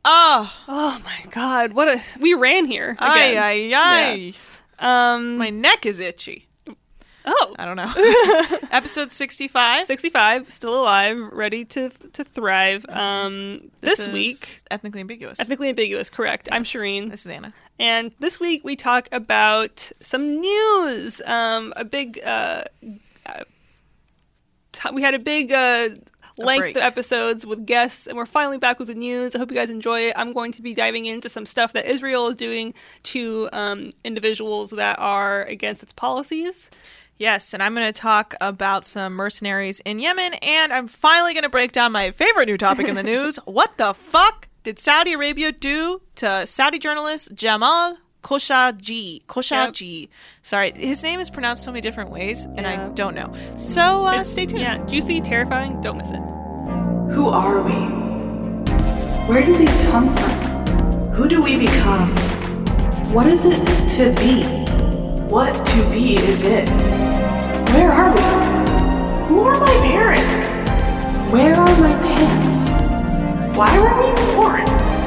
Oh my God! We ran here again. Ay, ay, ay. Yeah. My neck is itchy. Oh, I don't know. Episode 65. 65, still alive, ready to thrive. This week, ethnically ambiguous. ethnically ambiguous, correct. Yes. I'm Shireen, This is Anna. and this week we talk about some news. We had a big length break. of episodes with guests, and we're finally back with the news. I hope you guys enjoy it. I'm going to be diving into some stuff that Israel is doing to individuals that are against its policies. Yes, and I'm going to talk about some mercenaries in Yemen, and I'm finally going to break down my favorite new topic in the news. What the fuck did Saudi Arabia do to Saudi journalist Jamal Khashoggi? Yep. Sorry, his name is pronounced so many different ways, and I Yeah. don't know. So stay tuned. Yeah, juicy, terrifying. Don't miss it. Who are we? Where did we come from? Who do we become? What is it to be? What to be is it? Where are we? Who are my parents? Where are my pants? Why were we born?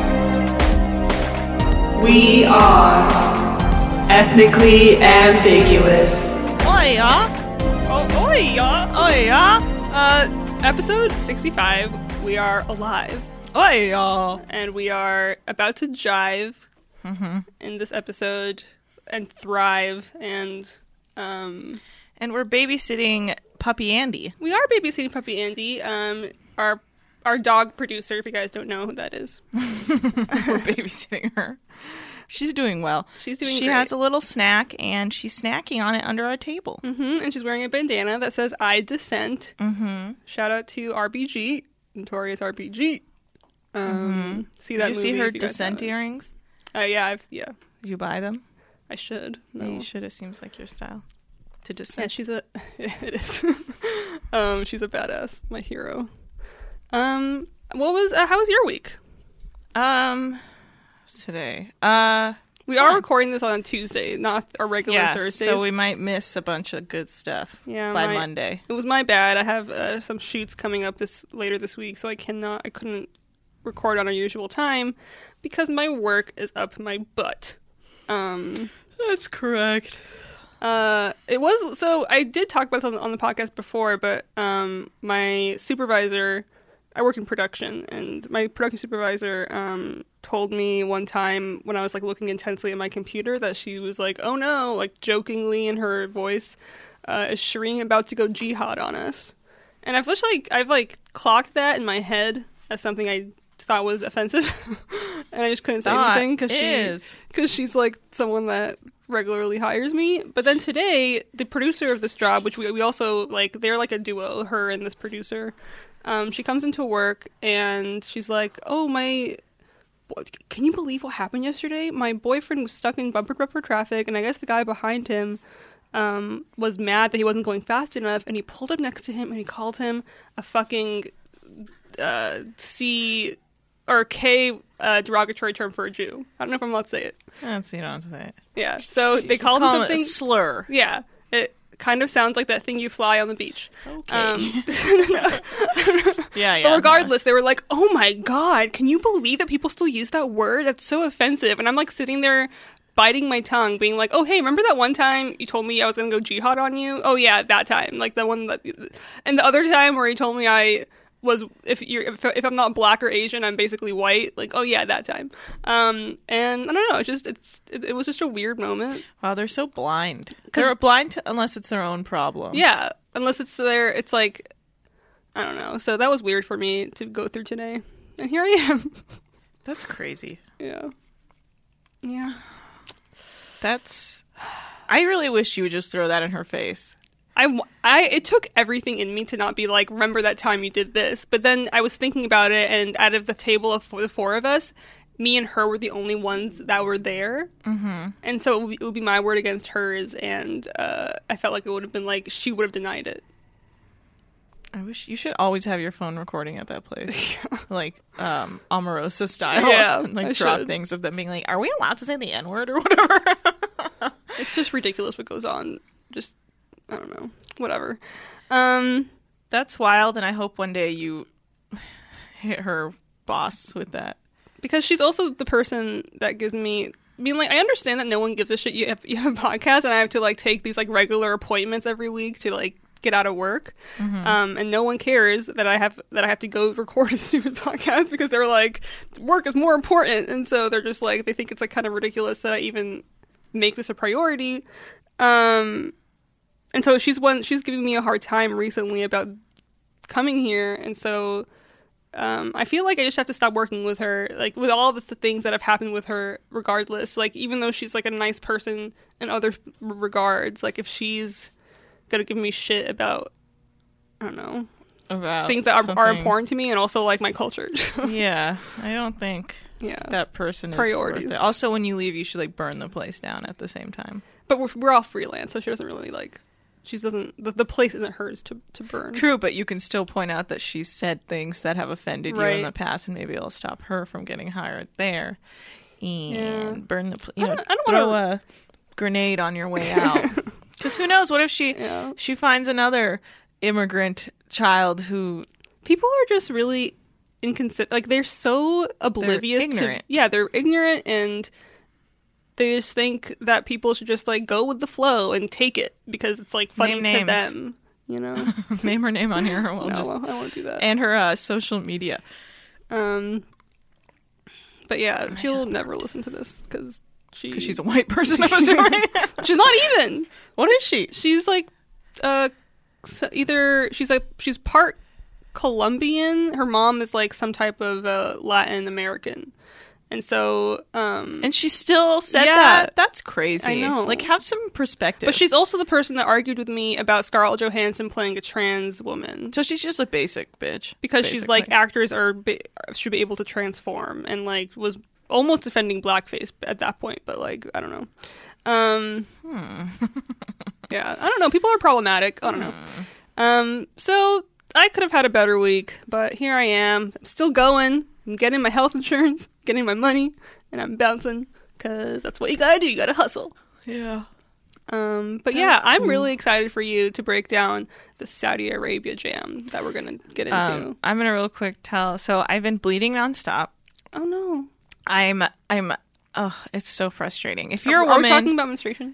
We are ethnically ambiguous. Oi, yeah. Oh, yeah. Oi, yeah. Episode 65. We are alive, Oi, yeah. and we are about to jive in this episode and thrive. And And we're babysitting Puppy Andy. we are babysitting Puppy Andy. Our dog producer, if you guys don't know who that is. We're babysitting her. She's doing well. She's doing She great. has a little snack, and she's snacking on it under our table. And she's wearing a bandana that says "I Dissent." Shout out to RBG, Notorious RBG. See that Did you movie see her if you guys Descent haven't. earrings? Yeah. Did you buy them? I should. Yeah, No. you should. It seems like your style. To Yeah, Descent. she's a. It is. She's a badass. My hero. What was? How was your week? Today. We are recording this on Tuesday, not our regular Yeah, Thursdays. so we might miss a bunch of good stuff Yeah, by my- Monday. It was my bad. I have some shoots coming up later this week, so I couldn't record on our usual time because my work is up my butt. That's correct. It was so I did talk about this on the podcast before, but my supervisor, I work in production, and my production supervisor told me one time when I was like looking intensely at my computer that she was like, "Oh no," like jokingly in her voice, "Is Shireen about to go jihad on us?" And I've clocked that in my head as something I thought was offensive, and I just couldn't say anything because she's like someone that regularly hires me. But then today, the producer of this job, which we also like, they're like a duo, her and this producer. She comes into work and she's like, "Oh, can you believe what happened yesterday? My boyfriend was stuck in bumper traffic, and I guess the guy behind him was mad that he wasn't going fast enough, and he pulled up next to him and he called him a fucking C or K derogatory term for a Jew. I don't know if I'm allowed to say it. I don't see it. Yeah, so they called him Call it something. a slur. Yeah, it kind of sounds like that thing you fly on the beach. Okay. Yeah. But regardless, they were like, "Oh my God, can you believe that people still use that word? That's so offensive." And I'm like sitting there biting my tongue, being like, "Oh, hey, remember that one time you told me I was going to go jihad on you? Oh yeah, that time. Like the one that, and the other time where you told me I was, if I'm not black or Asian, I'm basically white. Like, oh yeah, that time." And I don't know, it was just a weird moment. Wow, they're so blind. They're blind unless it's their own problem. Yeah, unless it's like, I don't know. So that was weird for me to go through today. And here I am. That's crazy. Yeah. I really wish you would just throw that in her face. It took everything in me to not be like, "Remember that time you did this?" But then I was thinking about it, and out of the table of the four of us, me and her were the only ones that were there. Mm-hmm. And so it would be my word against hers, and I felt like it would have been like she would have denied it. I wish you should always have your phone recording at that place, like Omarosa style. Yeah, and, like I drop should. things of them being like, "Are we allowed to say the N-word or whatever?" It's just ridiculous what goes on. Just, I don't know. Whatever. That's wild, and I hope one day you hit her boss with that. because she's also the person that gives me. I mean, like, I understand that no one gives a shit. You have a podcast, and I have to like take these like regular appointments every week to like get out of work, and no one cares that I have to go record a stupid podcast because they're like, work is more important, and so they're just like, they think it's like kind of ridiculous that I even make this a priority. And so she's giving me a hard time recently about coming here, and so I feel like I just have to stop working with her, like with all the things that have happened with her regardless. Like, even though she's like a nice person in other regards, like if she's gonna give me shit about, I don't know, about things that are important to me and also like my culture. Yeah, I don't think that person is priorities. Worth it. Also, when you leave, you should like burn the place down at the same time. But we're all freelance, so she doesn't really like. She doesn't. The place isn't hers to burn. True, but you can still point out that she's said things that have offended you in the past, and maybe it'll stop her from getting hired there. And burn the. I don't throw a grenade on your way out. Because who knows? What if she finds another immigrant child who. People are just really inconsiderate. Like, they're so oblivious. They're ignorant. They're ignorant, and they just think that people should just like go with the flow and take it because it's like funny to them. You know, name her name on here. I won't do that. And her social media. But yeah, she'll never listen to this because she's a white person. I'm sorry. She's not even. What is she? She's like, she's part Colombian. Her mom is like some type of Latin American. And so, and she still said that? That's crazy. I know. Like, have some perspective. But she's also the person that argued with me about Scarlett Johansson playing a trans woman. So she's just a basic bitch. Because basically. She's like, actors should be able to transform, and like was almost defending blackface at that point. But like, I don't know. Yeah, I don't know. People are problematic. I don't know. So I could have had a better week, but here I am. I'm still going. I'm getting my health insurance, getting my money, and I'm bouncing because that's what you gotta do. You gotta hustle. Yeah. But yeah, I'm really excited for you to break down the Saudi Arabia jam that we're gonna get into. I'm gonna real quick tell. So I've been bleeding nonstop. Oh no. It's so frustrating. If you're a Are woman, we talking about menstruation?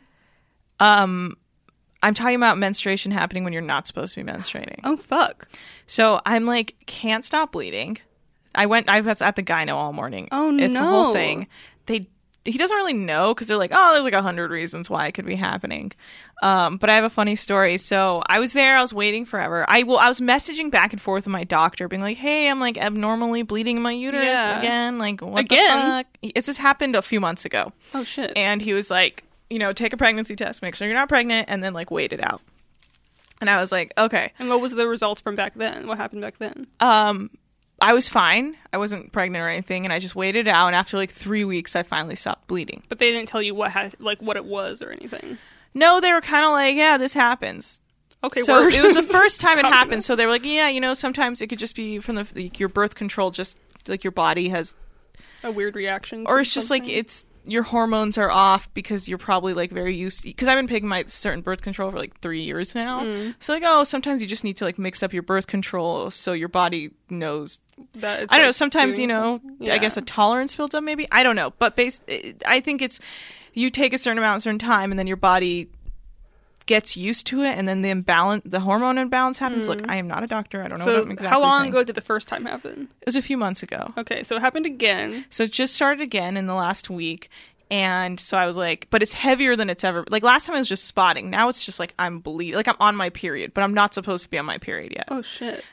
I'm talking about menstruation happening when you're not supposed to be menstruating. Oh fuck. So I'm like, can't stop bleeding. I was at the gyno all morning. Oh, no. It's a whole thing. He doesn't really know because they're like, oh, there's like 100 reasons why it could be happening. But I have a funny story. So I was there. I was waiting forever. I was messaging back and forth with my doctor, being like, hey, I'm like abnormally bleeding in my uterus again. Like, what the fuck? It's just happened a few months ago. Oh, shit. And he was like, take a pregnancy test, make sure you're not pregnant, and then like wait it out. And I was like, okay. And what was the results from back then? What happened back then? I was fine. I wasn't pregnant or anything, and I just waited it out. And after like 3 weeks, I finally stopped bleeding. But they didn't tell you what it was or anything. No, they were kind of like, yeah, this happens. Okay, so it was the first time it happened. So they were like, yeah, sometimes it could just be from your birth control, just like your body has a weird reaction, or it's just like your hormones are off because you're probably like very used to, because I've been taking my certain birth control for like 3 years now. So like, sometimes you just need to like mix up your birth control so your body knows that it's, I don't know, sometimes I guess a tolerance builds up maybe, I don't know, but I think it's you take a certain amount at a certain time and then your body gets used to it and then the hormone imbalance happens. Like, I am not a doctor, I don't know what I'm exactly how long saying. ago did the first time happen? It was a few months ago. Okay, so it happened again. So it just started again in the last week. And so I was like, but it's heavier than it's ever. Like last time I was just spotting. Now it's just like I'm bleeding. Like I'm on my period, but I'm not supposed to be on my period yet. Oh shit.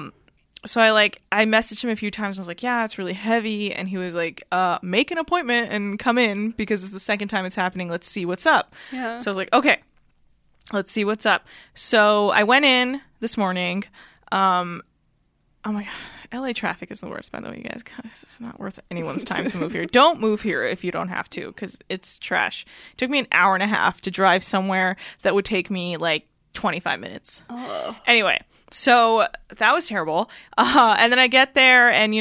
So I messaged him a few times. I was like, yeah, it's really heavy. And he was like, make an appointment and come in because it's the second time it's happening. Let's see what's up. Yeah. So I was like, okay, let's see what's up. So I went in this morning. Oh my God. LA traffic is the worst, by the way, you guys. This is not worth anyone's time to move here. Don't move here if you don't have to, because it's trash. It took me an hour and a half to drive somewhere that would take me like 25 minutes. Oh. Anyway, so that was terrible. And then I get there and,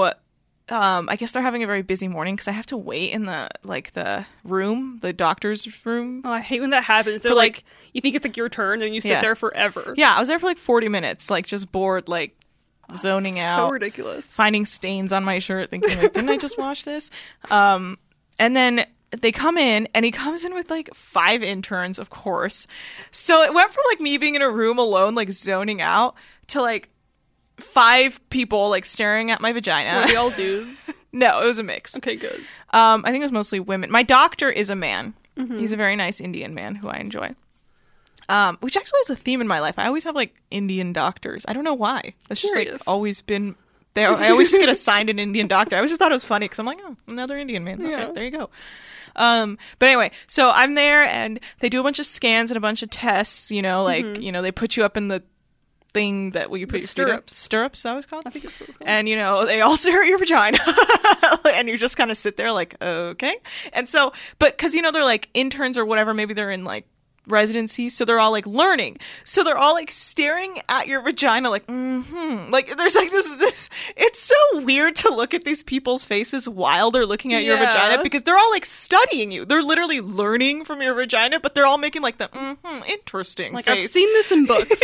I guess they're having a very busy morning because I have to wait in the room, the doctor's room. Oh, I hate when that happens. They're like, you think it's like your turn and you sit there forever. Yeah, I was there for like 40 minutes, like just bored, like zoning out. So ridiculous. Finding stains on my shirt, thinking, like, didn't I just wash this? And then they come in, and he comes in with, like, 5 interns, of course. So it went from, like, me being in a room alone, like, zoning out, to, like, 5 people, like, staring at my vagina. Were they all dudes? No, it was a mix. Okay, good. I think it was mostly women. My doctor is a man. He's a very nice Indian man who I enjoy. Which actually is a theme in my life. I always have, like, Indian doctors. I don't know why. That's just, like, always been... I always just get assigned an Indian doctor. I always just thought it was funny because I'm like, oh, another Indian man. Okay, Yeah. there you go. But anyway, so I'm there, and they do a bunch of scans and a bunch of tests, you know, like, you know, they put you up in the thing that you put your stirrups. Stirrups, that was called? I think that's what it's called. And, you know, they all stare at your vagina. And you just kind of sit there like, okay. And so, but because, you know, they're like interns or whatever, maybe they're in like residency, so they're all like learning. So they're all like staring at your vagina like, Like there's like this, it's so weird to look at these people's faces while they're looking at your vagina because they're all like studying you. They're literally learning from your vagina, but they're all making like the, interesting like, face. I've seen this in books.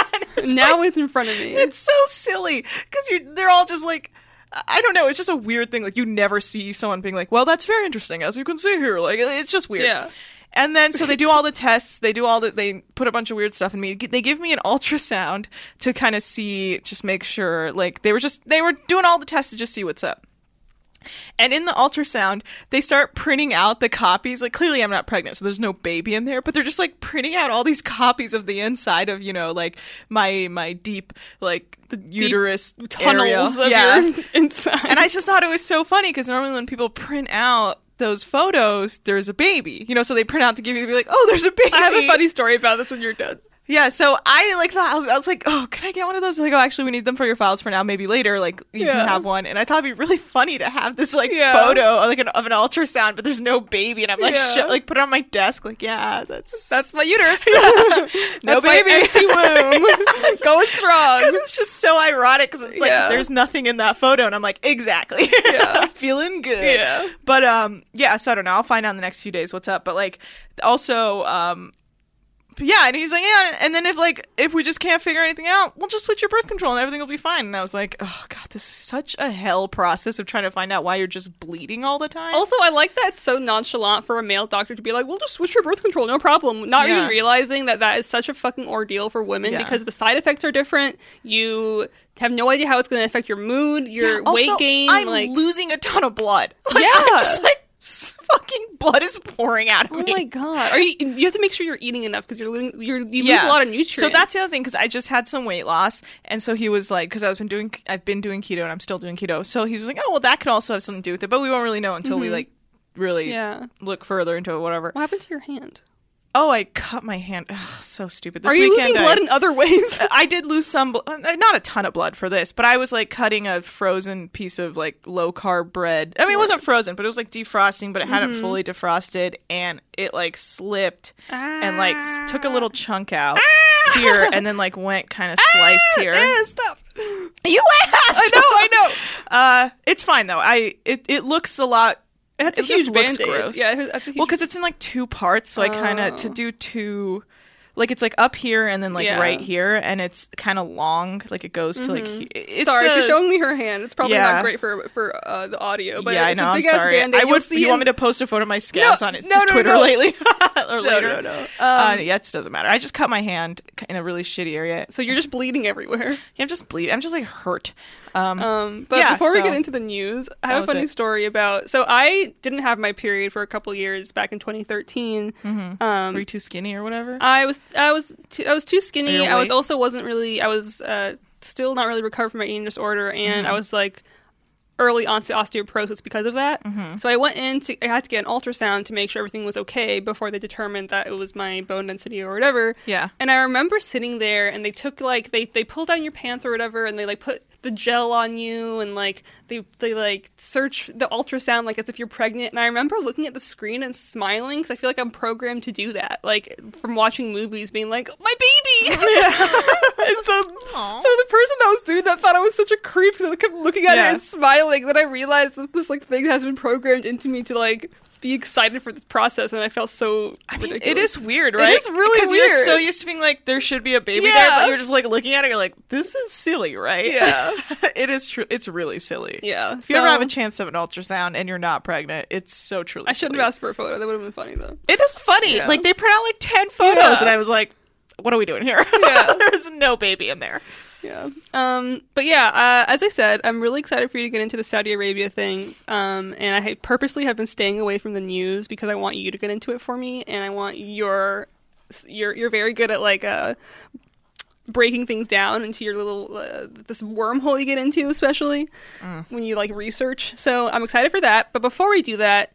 Now it's in front of me. It's so silly because they're all just like, I don't know. It's just a weird thing. Like you never see someone being like, well, that's very interesting, as you can see here. Like it's just weird. Yeah. And then so they do all the tests. They put a bunch of weird stuff in me. They give me an ultrasound to kind of see, just make sure. Like they were doing all the tests to just see what's up. And in the ultrasound, they start printing out the copies. Like, clearly I'm not pregnant, so there's no baby in there. But they're just, like, printing out all these copies of the inside of, you know, like, my deep, like, the uterus tunnels area. of your inside. And I just thought it was so funny, because normally when people print out those photos, there's a baby. You know, so they print out to give you, to be like, oh, there's a baby. I have a funny story about this when you're done. Yeah, so I like thought I was like, oh, can I get one of those? Like, oh, actually, we need them for your files for now. Maybe later, like you can have one. And I thought it'd be really funny to have this like photo like of an ultrasound, but there's no baby, and I'm like, like put it on my desk. Like, yeah, that's my uterus. No that's baby, my empty womb. Going strong. Because it's just so ironic. Because it's like there's nothing in that photo, and I'm like, exactly. Feeling good. Yeah. But so I don't know. I'll find out in the next few days what's up. But like, also yeah, and he's like, yeah, and then if we just can't figure anything out, we'll just switch your birth control and everything will be fine. And I was like, oh god, this is such a hell process of trying to find out why you're just bleeding all the time. Also, I like that it's so nonchalant for a male doctor to be like, we'll just switch your birth control, no problem. Not even realizing that is such a fucking ordeal for women because the side effects are different. You have no idea how it's going to affect your mood, your weight gain. I'm losing a ton of blood. Like, yeah. I'm just like, fucking blood is pouring out of me. Oh my god! You have to make sure you're eating enough because you lose a lot of nutrients. So that's the other thing, because I just had some weight loss, and so he was like, because I've been doing keto and I'm still doing keto. So he was like, oh well, that could also have something to do with it, but we won't really know until we like really look further into it. Whatever. What happened to your hand? Oh, I cut my hand. Ugh, so stupid. This Are you weekend, losing blood in other ways? I did lose some, not a ton of blood for this, but I was like cutting a frozen piece of like low carb bread. I mean, it wasn't frozen, but it was like defrosting, but it hadn't fully defrosted, and it like slipped and like took a little chunk out here, and then like went kind of slice here. Stop. You asked. I know. It's fine though. It looks a lot. That's a huge Band-Aid. Gross. Yeah, that's a huge. Well, because it's in like 2 parts, so I kind of to do 2. Like it's like up here and then like right here, and it's kind of long. Like it goes to like. It's sorry, if you're showing me her hand, it's probably not great for the audio. But I it's know. a big I'm ass sorry. Band-Aid. You want me to post a photo of my scabs on it to Twitter lately or later? No. Yeah, it doesn't matter. I just cut my hand in a really shitty area. So you're just bleeding everywhere. Yeah, I'm just bleeding. I'm just like hurt. But before we get into the news, I have a funny story about. So I didn't have my period for a couple years back in 2013. Were you too skinny or whatever? I was too skinny. I was also wasn't really. I was still not really recovered from my eating disorder, and I was like early onset osteoporosis because of that. So I had to get an ultrasound to make sure everything was okay before they determined that it was my bone density or whatever. Yeah. And I remember sitting there, and they took like they pulled down your pants or whatever, and they like put the gel on you, and like they like search the ultrasound like as if you're pregnant. And I remember looking at the screen and smiling because I feel like I'm programmed to do that, like from watching movies, being like, my baby. And so the person that was doing that thought I was such a creep because I kept looking at it and smiling. Then I realized that this like thing has been programmed into me to like be excited for this process, and I felt so ridiculous. It is weird, right? It is really weird. Because you're so used to being like, there should be a baby there, but you're just like looking at it, you're like, this is silly, right? Yeah. It is true. It's really silly. Yeah. If you ever have a chance to have an ultrasound and you're not pregnant, it's so truly I shouldn't silly. have asked for a photo. That would have been funny, though. It is funny. Yeah. Like, they print out like 10 photos, Yeah. and I was like, what are we doing here? Yeah. There's no baby in there. Yeah. But yeah, as I said, I'm really excited for you to get into the Saudi Arabia thing. And I purposely have been staying away from the news because I want you to get into it for me, and I want you're very good at like breaking things down into your little this wormhole you get into, especially when you like research. So I'm excited for that. But before we do that,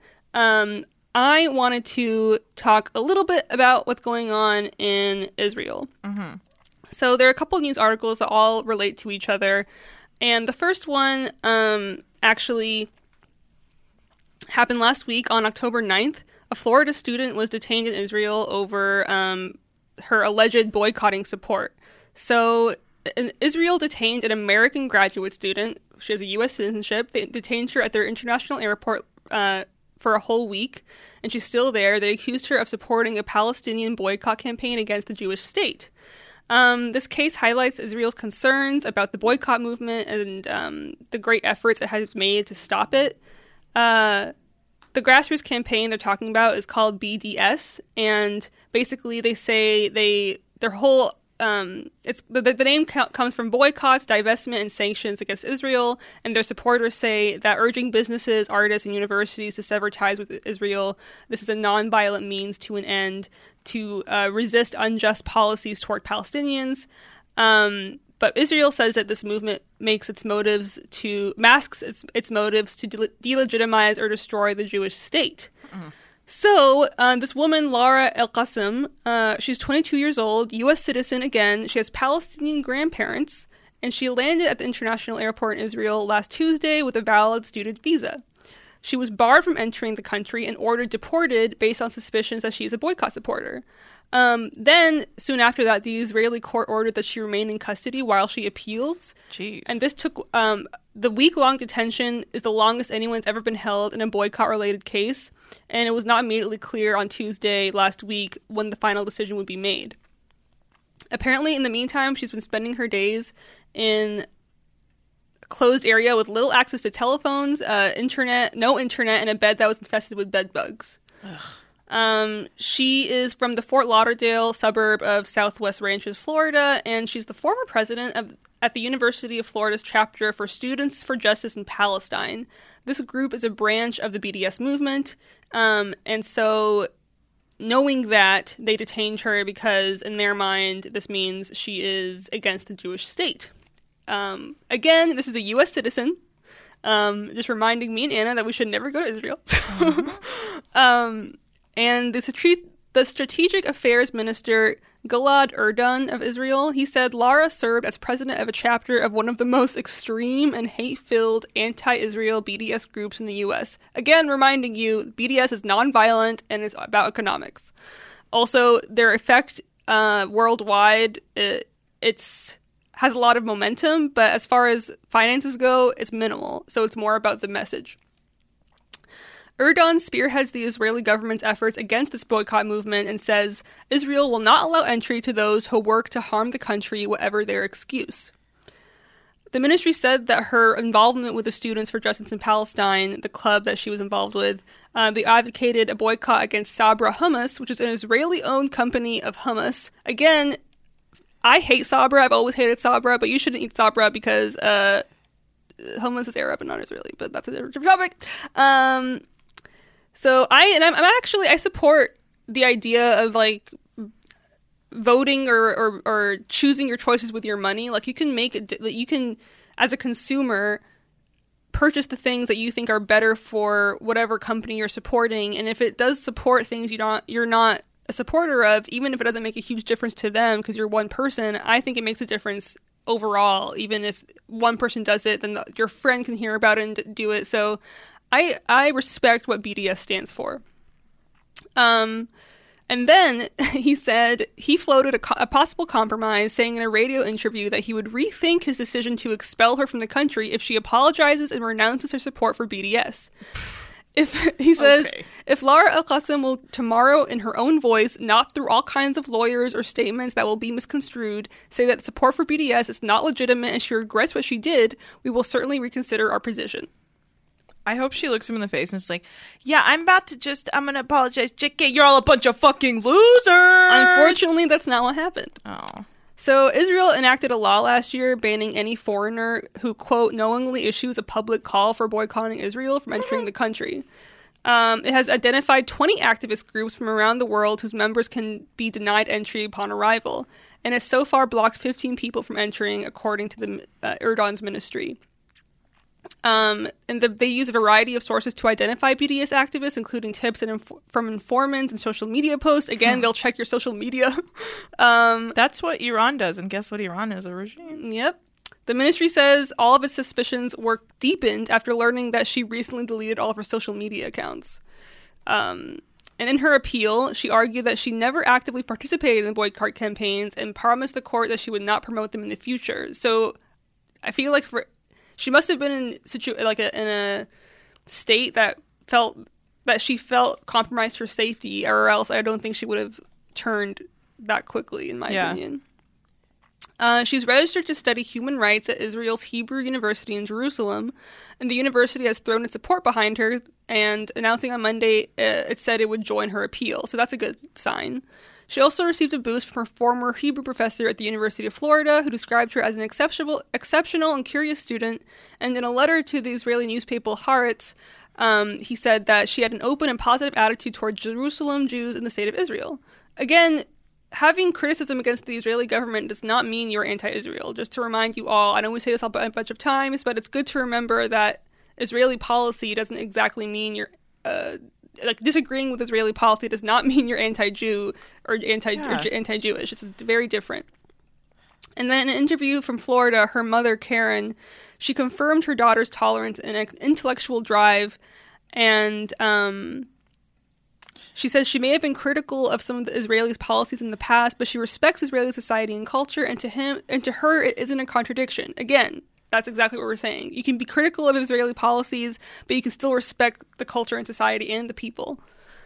I wanted to talk a little bit about what's going on in Israel. Mm-hmm. So there are a couple of news articles that all relate to each other. And the first one actually happened last week on October 9th. A Florida student was detained in Israel over her alleged boycotting support. So Israel detained an American graduate student. She has a U.S. citizenship. They detained her at their international airport for a whole week, and she's still there. They accused her of supporting a Palestinian boycott campaign against the Jewish state. This case highlights Israel's concerns about the boycott movement and the great efforts it has made to stop it. The grassroots campaign they're talking about is called BDS, and basically they say their whole it's the name comes from boycotts, divestment, and sanctions against Israel, and their supporters say that urging businesses, artists, and universities to sever ties with Israel. This is a non-violent means to an end to resist unjust policies toward Palestinians. But Israel says that this movement masks its motives to delegitimize or destroy the Jewish state. Mm. So, this woman, Lara El-Qasem, she's 22 years old, U.S. citizen again. She has Palestinian grandparents, and she landed at the international airport in Israel last Tuesday with a valid student visa. She was barred from entering the country and ordered deported based on suspicions that she's a boycott supporter. Then, soon after that, the Israeli court ordered that she remain in custody while she appeals. Jeez. And this took, the week-long detention is the longest anyone's ever been held in a boycott-related case, and it was not immediately clear on Tuesday last week when the final decision would be made. Apparently, in the meantime, she's been spending her days in a closed area with little access to telephones, no internet, and a bed that was infested with bed bugs. She is from the Fort Lauderdale suburb of Southwest Ranches, Florida, and she's the former president at the University of Florida's chapter for Students for Justice in Palestine. This group is a branch of the BDS movement, and so knowing that, they detained her because, in their mind, this means she is against the Jewish state. Again, this is a U.S. citizen, just reminding me and Anna that we should never go to Israel. Mm-hmm. And the Strategic Affairs Minister, Gilad Erdan of Israel, he said Lara served as president of a chapter of one of the most extreme and hate-filled anti-Israel BDS groups in the U.S. Again, reminding you, BDS is nonviolent and it's about economics. Also, their effect worldwide, has a lot of momentum, but as far as finances go, it's minimal. So it's more about the message. Erdogan spearheads the Israeli government's efforts against this boycott movement and says Israel will not allow entry to those who work to harm the country, whatever their excuse. The ministry said that her involvement with the Students for Justice in Palestine, the club that she was involved with, they advocated a boycott against Sabra Hummus, which is an Israeli-owned company of hummus. Again, I hate Sabra. I've always hated Sabra, but you shouldn't eat Sabra because hummus is Arab and not Israeli, but that's a different topic. So I support the idea of like voting or choosing your choices with your money. Like you can as a consumer purchase the things that you think are better for whatever company you're supporting, and if it does support things you're not a supporter of, even if it doesn't make a huge difference to them because you're one person, I think it makes a difference overall. Even if one person does it, then your friend can hear about it and do it. So I respect what BDS stands for. And then he said he floated a possible compromise, saying in a radio interview that he would rethink his decision to expel her from the country if she apologizes and renounces her support for BDS. He says, Okay. if Lara Al-Qassam will tomorrow, in her own voice, not through all kinds of lawyers or statements that will be misconstrued, say that support for BDS is not legitimate and she regrets what she did, we will certainly reconsider our position. I hope she looks him in the face and is like, yeah, I'm going to apologize. JK, you're all a bunch of fucking losers. Unfortunately, that's not what happened. Oh. So Israel enacted a law last year banning any foreigner who, quote, knowingly issues a public call for boycotting Israel from entering the country. It has identified 20 activist groups from around the world whose members can be denied entry upon arrival, and has so far blocked 15 people from entering, according to the Erdogan's ministry. They use a variety of sources to identify BDS activists, including tips from informants and social media posts. Again, they'll check your social media. That's what Iran does, and guess what Iran is, a regime? Yep. The ministry says all of its suspicions were deepened after learning that she recently deleted all of her social media accounts. And in her appeal, she argued that she never actively participated in boycott campaigns and promised the court that she would not promote them in the future. So I feel like she must have been in a state that she felt compromised her safety, or else I don't think she would have turned that quickly, in my opinion. She's registered to study human rights at Israel's Hebrew University in Jerusalem, and the university has thrown its support behind her, and announcing on Monday it said it would join her appeal, so that's a good sign. She also received a boost from her former Hebrew professor at the University of Florida, who described her as an exceptional and curious student, and in a letter to the Israeli newspaper Haaretz, he said that she had an open and positive attitude toward Jerusalem, Jews, and the state of Israel. Again, having criticism against the Israeli government does not mean you're anti-Israel. Just to remind you all, I know we say this a bunch of times, but it's good to remember that Israeli policy doesn't exactly mean you're... disagreeing with Israeli policy does not mean you're anti-Jew or anti-Jewish. It's very different. And then in an interview from Florida, her mother, Karen, she confirmed her daughter's tolerance and intellectual drive, and she says she may have been critical of some of the Israelis' policies in the past, but she respects Israeli society and culture, and to her, it isn't a contradiction. Again, that's exactly what we're saying. You can be critical of Israeli policies, but you can still respect the culture and society and the people.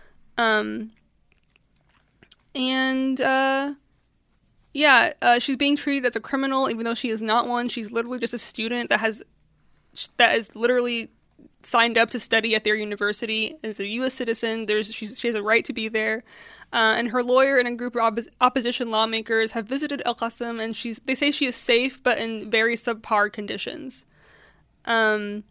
She's being treated as a criminal, even though she is not one. She's literally just a student that is literally signed up to study at their university as a U.S. citizen. She has a right to be there. And her lawyer and a group of opposition lawmakers have visited Al-Qassam, and they say she is safe, but in very subpar conditions. And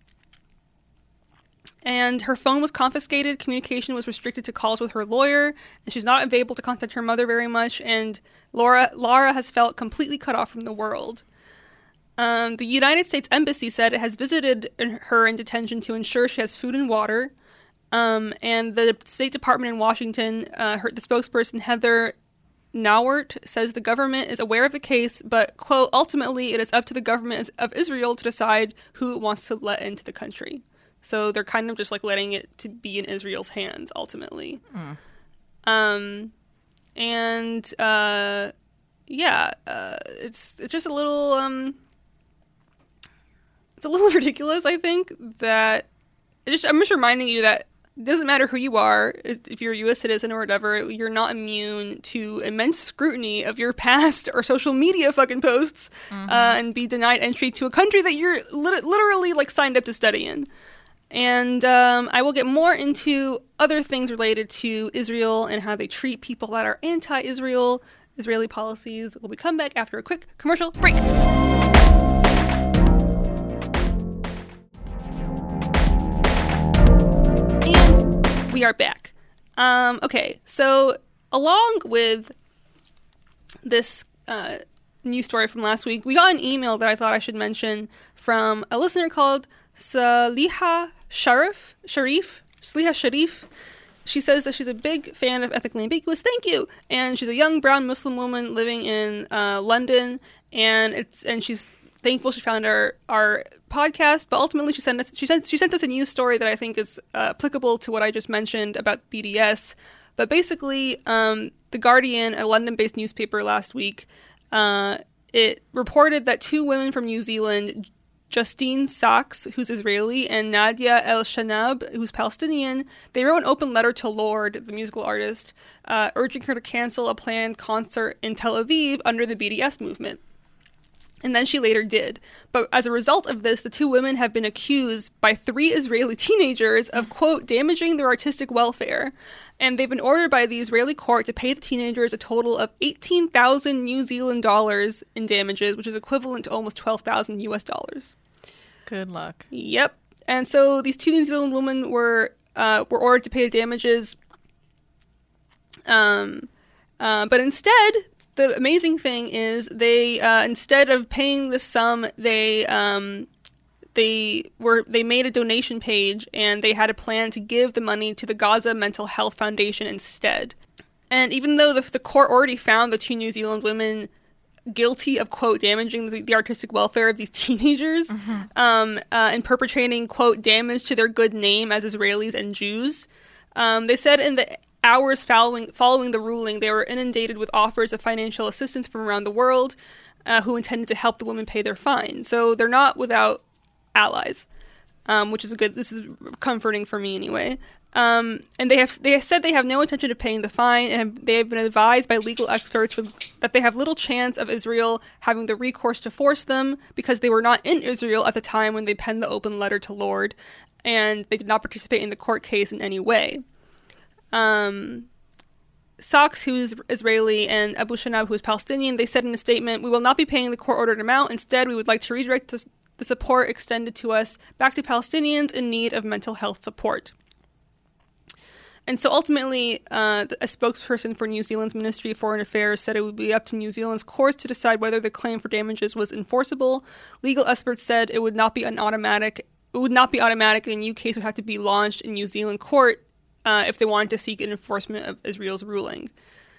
her phone was confiscated, communication was restricted to calls with her lawyer, and she's not able to contact her mother very much, and Lara has felt completely cut off from the world. The United States Embassy said it has visited her in detention to ensure she has food and water. And the State Department in Washington, the spokesperson Heather Nauert says the government is aware of the case, but, quote, ultimately it is up to the government of Israel to decide who it wants to let into the country. So they're kind of just like letting it to be in Israel's hands, ultimately. It's just a little, it's a little ridiculous, I think, that I'm just reminding you that it doesn't matter who you are, if you're a U.S. citizen or whatever, you're not immune to immense scrutiny of your past or social media fucking posts, and be denied entry to a country that you're literally like signed up to study in. And I will get more into other things related to Israel and how they treat people that are anti-Israel, Israeli policies, when we come back after a quick commercial break. We are back. Okay, so along with this news story from last week, we got an email that I thought I should mention from a listener called Saliha Sharif. She says that she's a big fan of Ethically Ambiguous. Thank you. And she's a young brown Muslim woman living in London, and she's thankful she found our podcast, but ultimately she sent us a news story that I think is applicable to what I just mentioned about BDS. But basically, The Guardian, a London-based newspaper last week, it reported that two women from New Zealand Justine Sachs, who's Israeli, and Nadia El-Shanab, who's Palestinian, they wrote an open letter to Lorde, the musical artist, urging her to cancel a planned concert in Tel Aviv under the BDS movement. And then she later did. But as a result of this, the two women have been accused by 3 Israeli teenagers of, quote, damaging their artistic welfare. And they've been ordered by the Israeli court to pay the teenagers a total of 18,000 New Zealand dollars in damages, which is equivalent to almost 12,000 US dollars. Good luck. Yep. And so these 2 New Zealand women were ordered to pay the damages. But instead, the amazing thing is they instead of paying this sum, they made a donation page, and they had a plan to give the money to the Gaza Mental Health Foundation instead. And even though the court already found the 2 New Zealand women guilty of, quote, damaging the artistic welfare of these teenagers, and perpetrating, quote, damage to their good name as Israelis and Jews, they said in the hours following the ruling, they were inundated with offers of financial assistance from around the world, who intended to help the women pay their fine. So they're not without allies, which is this is comforting for me anyway. And they have said they have no intention of paying the fine, and they have been advised by legal experts that they have little chance of Israel having the recourse to force them, because they were not in Israel at the time when they penned the open letter to Lorde, and they did not participate in the court case in any way. Sachs, who is Israeli, and Abu Shanab, who is Palestinian, they said in a statement, "We will not be paying the court-ordered amount. Instead, we would like to redirect the support extended to us back to Palestinians in need of mental health support." And so ultimately, a spokesperson for New Zealand's Ministry of Foreign Affairs said it would be up to New Zealand's courts to decide whether the claim for damages was enforceable. Legal experts said it would not be automatic. It would not be automatic, and a new case would have to be launched in New Zealand court if they wanted to seek an enforcement of Israel's ruling.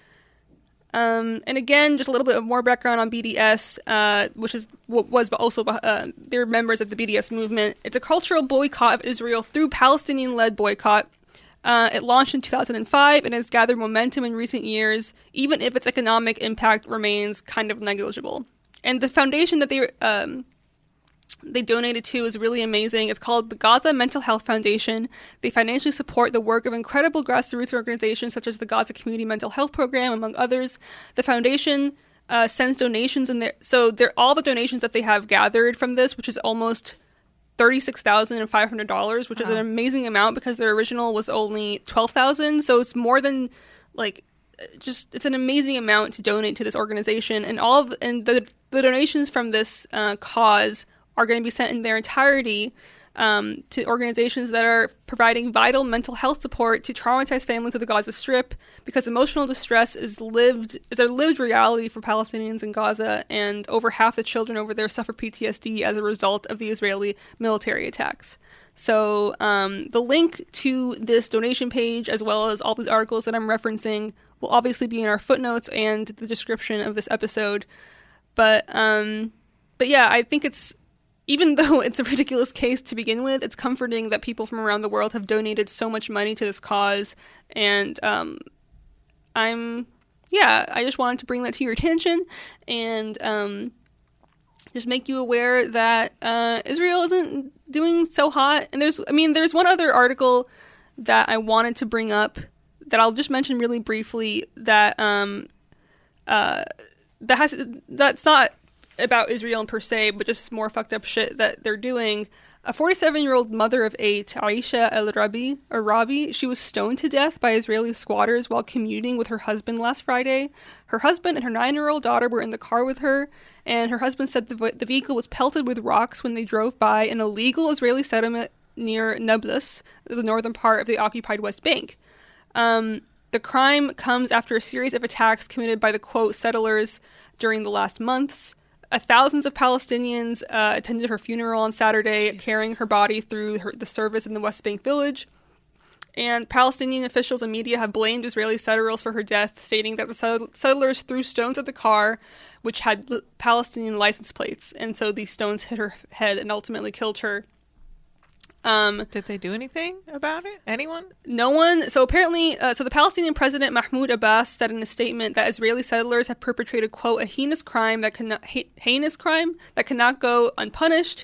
And again, just a little bit of more background on BDS, which is also they're members of the BDS movement. It's a cultural boycott of Israel through Palestinian-led boycott. It launched in 2005 and has gathered momentum in recent years, even if its economic impact remains kind of negligible. And the foundation that they donated to is really amazing. It's called the Gaza Mental Health Foundation. They financially support the work of incredible grassroots organizations such as the Gaza Community Mental Health Program, among others. The foundation sends donations, all the donations that they have gathered from this, which is almost $36,500, which is an amazing amount because their original was only $12,000. So it's more than it's an amazing amount to donate to this organization, and the donations from this cause are going to be sent in their entirety to organizations that are providing vital mental health support to traumatized families of the Gaza Strip, because emotional distress is a lived reality for Palestinians in Gaza, and over half the children over there suffer PTSD as a result of the Israeli military attacks. So the link to this donation page, as well as all these articles that I'm referencing, will obviously be in our footnotes and the description of this episode. But yeah, I think even though it's a ridiculous case to begin with, it's comforting that people from around the world have donated so much money to this cause. And I just wanted to bring that to your attention and just make you aware that Israel isn't doing so hot. And there's one other article that I wanted to bring up that I'll just mention really briefly that that's not about Israel per se, but just more fucked up shit that they're doing. A 47-year-old mother of 8, Aisha El-Rabi, she was stoned to death by Israeli squatters while commuting with her husband last Friday. Her husband and her 9-year-old daughter were in the car with her, and her husband said the vehicle was pelted with rocks when they drove by an illegal Israeli settlement near Nablus, the northern part of the occupied West Bank. The crime comes after a series of attacks committed by the, quote, settlers during the last months. Thousands of Palestinians attended her funeral on Saturday, carrying her body through the service in the West Bank village. And Palestinian officials and media have blamed Israeli settlers for her death, stating that the settlers threw stones at the car, which had Palestinian license plates. And so these stones hit her head and ultimately killed her. Did they do anything about it? Anyone? No one. So apparently, the Palestinian president Mahmoud Abbas said in a statement that Israeli settlers have perpetrated, quote, a heinous crime that cannot go unpunished,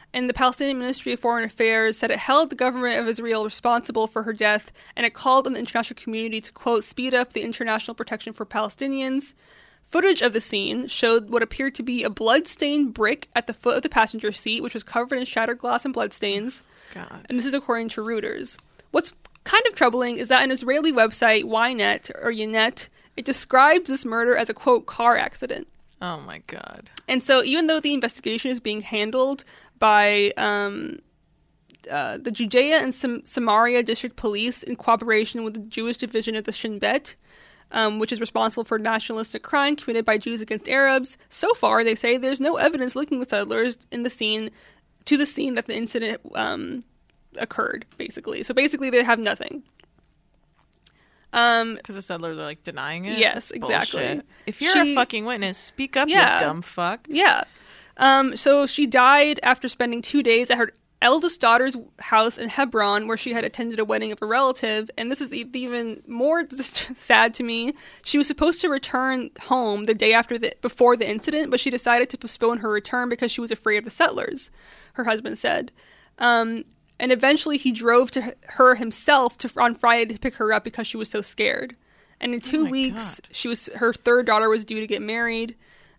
And the Palestinian Ministry of Foreign Affairs said it held the government of Israel responsible for her death, and it called on the international community to, quote, speed up the international protection for Palestinians. Footage of the scene showed what appeared to be a blood-stained brick at the foot of the passenger seat, which was covered in shattered glass and bloodstains. God. And this is according to Reuters. What's kind of troubling is that an Israeli website, Ynet, or Ynet, it describes this murder as a, quote, car accident. Oh my God. And so even though the investigation is being handled by the Judea and Samaria District Police in cooperation with the Jewish division of the Shin Bet, which is responsible for nationalistic crime committed by Jews against Arabs, so far they say there's no evidence linking the settlers to the scene that the incident occurred, basically. So basically they have nothing. Because the settlers are like denying it? Yes, exactly. Bullshit. If you're a fucking witness, speak up, Yeah. you dumb fuck. Yeah. So she died after spending 2 days at her eldest daughter's house in Hebron, where she had attended a wedding of a relative. And this is even more sad to me. She was supposed to return home the day before the incident, but she decided to postpone her return because she was afraid of the settlers, her husband said. And eventually he drove to her himself on Friday to pick her up because she was so scared. And in 2 weeks, her third daughter was due to get married.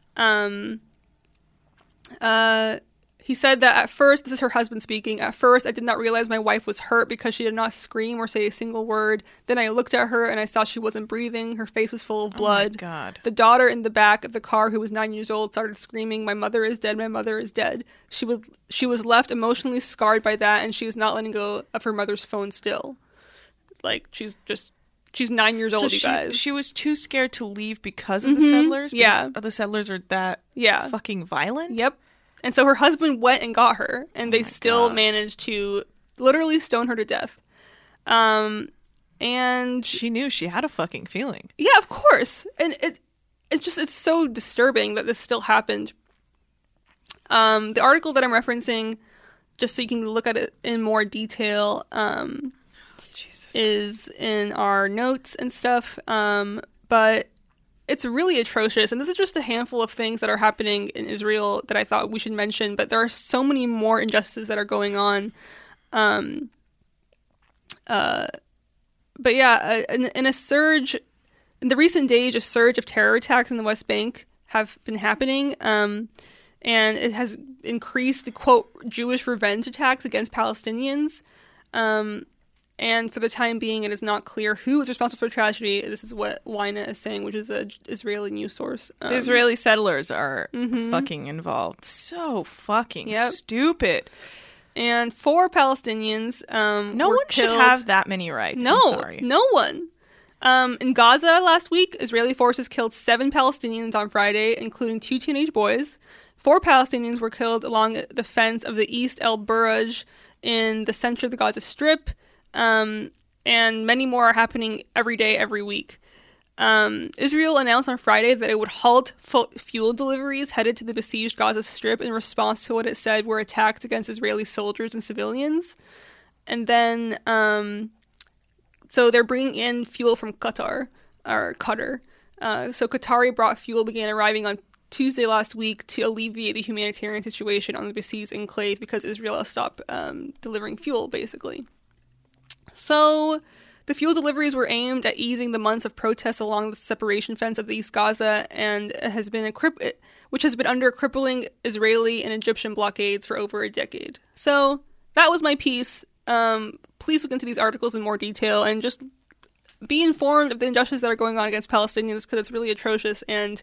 He said that at first, this is her husband speaking, at first I did not realize my wife was hurt because she did not scream or say a single word. Then I looked at her and I saw she wasn't breathing. Her face was full of blood. Oh my God. The daughter in the back of the car, who was 9 years old, started screaming, "My mother is dead, my mother is dead." She was left emotionally scarred by that, and she is not letting go of her mother's phone still. Like, she's 9 years old, you guys. She was too scared to leave because of the settlers? Yeah. Because the settlers are that fucking violent? Yep. And so her husband went and got her, and they still God. managed to literally stone her to death. And She knew she had a fucking feeling. yeah, of course. And it's so disturbing that this still happened. The article that I'm referencing, just so you can look at it in more detail, Jesus. is in our notes and stuff. But it's really atrocious. And this is just a handful of things that are happening in Israel that I thought we should mention. But there are so many more injustices that are going on. But yeah, in the recent days, a surge of terror attacks in the West Bank have been happening. And it has increased the, quote, Jewish revenge attacks against Palestinians. And for the time being, it is not clear who is responsible for the tragedy. This is what Ynet is saying, which is an Israeli news source. The Israeli settlers are fucking involved. So fucking stupid. And 4 Palestinians No were one should killed. have that many rights. No, I'm sorry. no one. In Gaza last week, Israeli forces killed 7 Palestinians on Friday, including 2 teenage boys. 4 Palestinians were killed along the fence of the East El Buruj in the center of the Gaza Strip. And many more are happening every day, every week. Israel announced on Friday that it would halt fuel deliveries headed to the besieged Gaza Strip in response to what it said were attacks against Israeli soldiers and civilians. And then, so they're bringing in fuel from Qatar. So Qatari brought fuel began arriving on Tuesday last week to alleviate the humanitarian situation on the besieged enclave because Israel has stopped delivering fuel, basically. So the fuel deliveries were aimed at easing the months of protests along the separation fence of the East Gaza, and which has been under crippling Israeli and Egyptian blockades for over a decade. So that was my piece. Please look into these articles in more detail and just be informed of the injustices that are going on against Palestinians, because it's really atrocious. And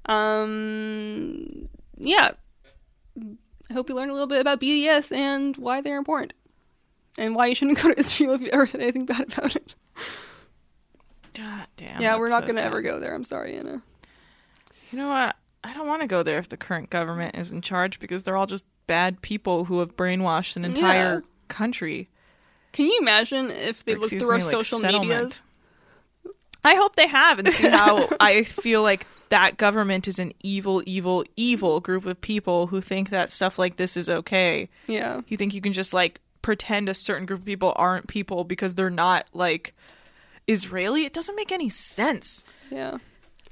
yeah, I hope you learned a little bit about BDS and why they're important. And why you shouldn't go to Israel if you ever said anything bad about it. God damn. Yeah, we're not so going to sad. ever go there. I'm sorry, Anna. You know what? I don't want to go there if the current government is in charge, because they're all just bad people who have brainwashed an entire country. Can you imagine if they looked through our social medias? I hope they have, and see how I feel like that government is an evil, evil, evil group of people who think that stuff like this is okay. Yeah. You think you can just like pretend a certain group of people aren't people because they're not like Israeli? It doesn't make any sense. Yeah.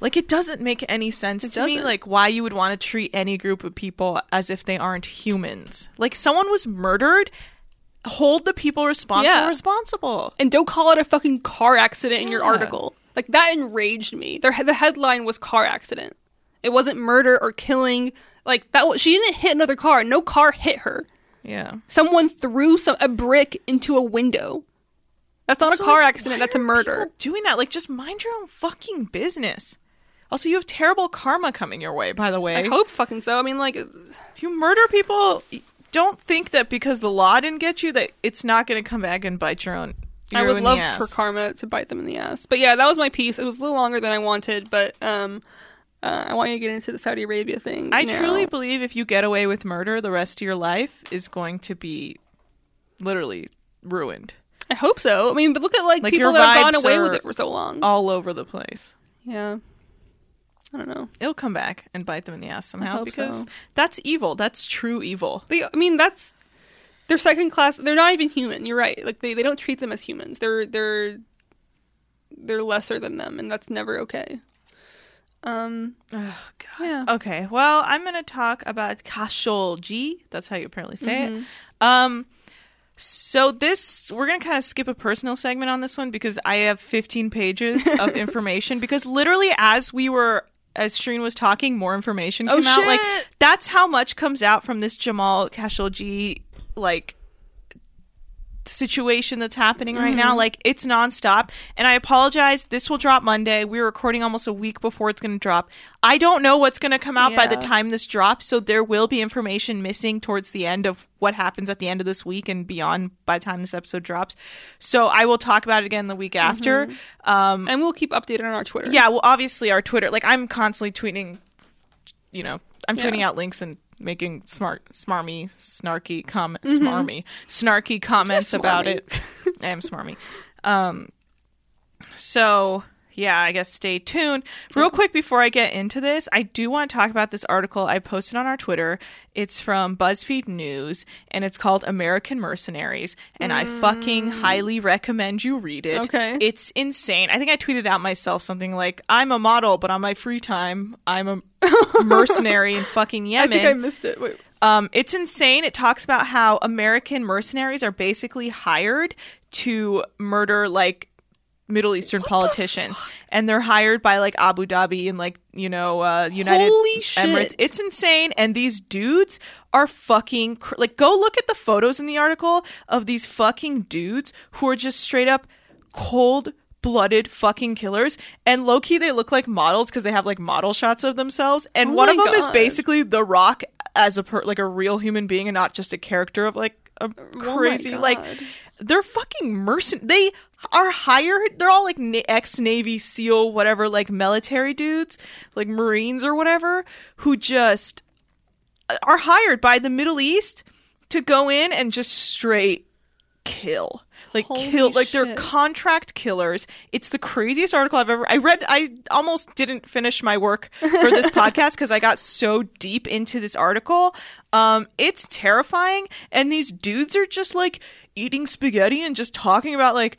Like, it doesn't make any sense to me, doesn't. like, why you would want to treat any group of people as if they aren't humans. Like, someone was murdered, hold the people responsible. And don't call it a fucking car accident in your article. Like, that enraged me. The headline was car accident. It wasn't murder or killing. Like, she didn't hit another car. No car hit her. Yeah. Someone threw a brick into a window. That's not Also, a car like, accident. why That's a are murder. people doing that? Like, just mind your own fucking business. Also, you have terrible karma coming your way, by the way. I hope fucking so. I mean, like, If you murder people, don't think that because the law didn't get you, that it's not going to come back and bite you I would in love the ass. for karma to bite them in the ass. But yeah, that was my piece. It was a little longer than I wanted, but I want you to get into the Saudi Arabia thing. I now. truly believe if you get away with murder, the rest of your life is going to be literally ruined. I hope so. I mean, but look at like Like, people your that have gone vibes away are with it for so long. All over the place. Yeah. I don't know. It'll come back and bite them in the ass somehow hope because so. that's evil. That's true evil. I mean, they're second class. They're not even human. You're right. Like they don't treat them as humans. They're lesser than them, and that's never okay. Oh, God. Yeah. Okay, well, I'm going to talk about Khashoggi. That's how you apparently say it. So we're going to kind of skip a personal segment on this one because I have 15 pages of information because literally as Shireen was talking, more information came out. Shit! Like, that's how much comes out from this Jamal Khashoggi, like, situation that's happening right now. Like, it's nonstop. And I apologize, this will drop Monday. We're recording almost a week before it's going to drop. I don't know what's going to come out by the Yeah. time this drops, so there will be information missing towards the end of what happens at the end of this week and beyond by the time this episode drops. So I will talk about it again the week after. And we'll keep updated on our Twitter. Yeah, well, obviously our Twitter, like, I'm constantly tweeting, I'm tweeting out links and making snarky comments about smarmy. it. I am smarmy. So yeah, I guess stay tuned. Real quick before I get into this, I do want to talk about this article I posted on our Twitter. It's from BuzzFeed News, and it's called American Mercenaries, and I fucking highly recommend you read it. Okay. It's insane. I think I tweeted out myself something like, I'm a model, but on my free time, I'm a mercenary in fucking I Yemen. think I missed it. Wait. It's insane. It talks about how American mercenaries are basically hired to murder, like, Middle Eastern politicians, and they're hired by like Abu Dhabi and like United Holy shit. Emirates. It's insane, and these dudes are fucking like, go look at the photos in the article of these fucking dudes who are just straight up cold-blooded fucking killers, and low-key they look like models because they have like model shots of themselves, and Oh one of my them is God. basically The Rock as like a real human being and not just a character of like a crazy God. like. They're fucking they are hired. They're all like ex-Navy SEAL, whatever, like military dudes, like Marines or whatever, who just are hired by the Middle East to go in and just straight kill. Like Holy kill, like they're shit. contract killers. It's the craziest article I've ever. I almost didn't finish my work for this podcast because I got so deep into this article. It's terrifying, and these dudes are just like eating spaghetti and just talking about like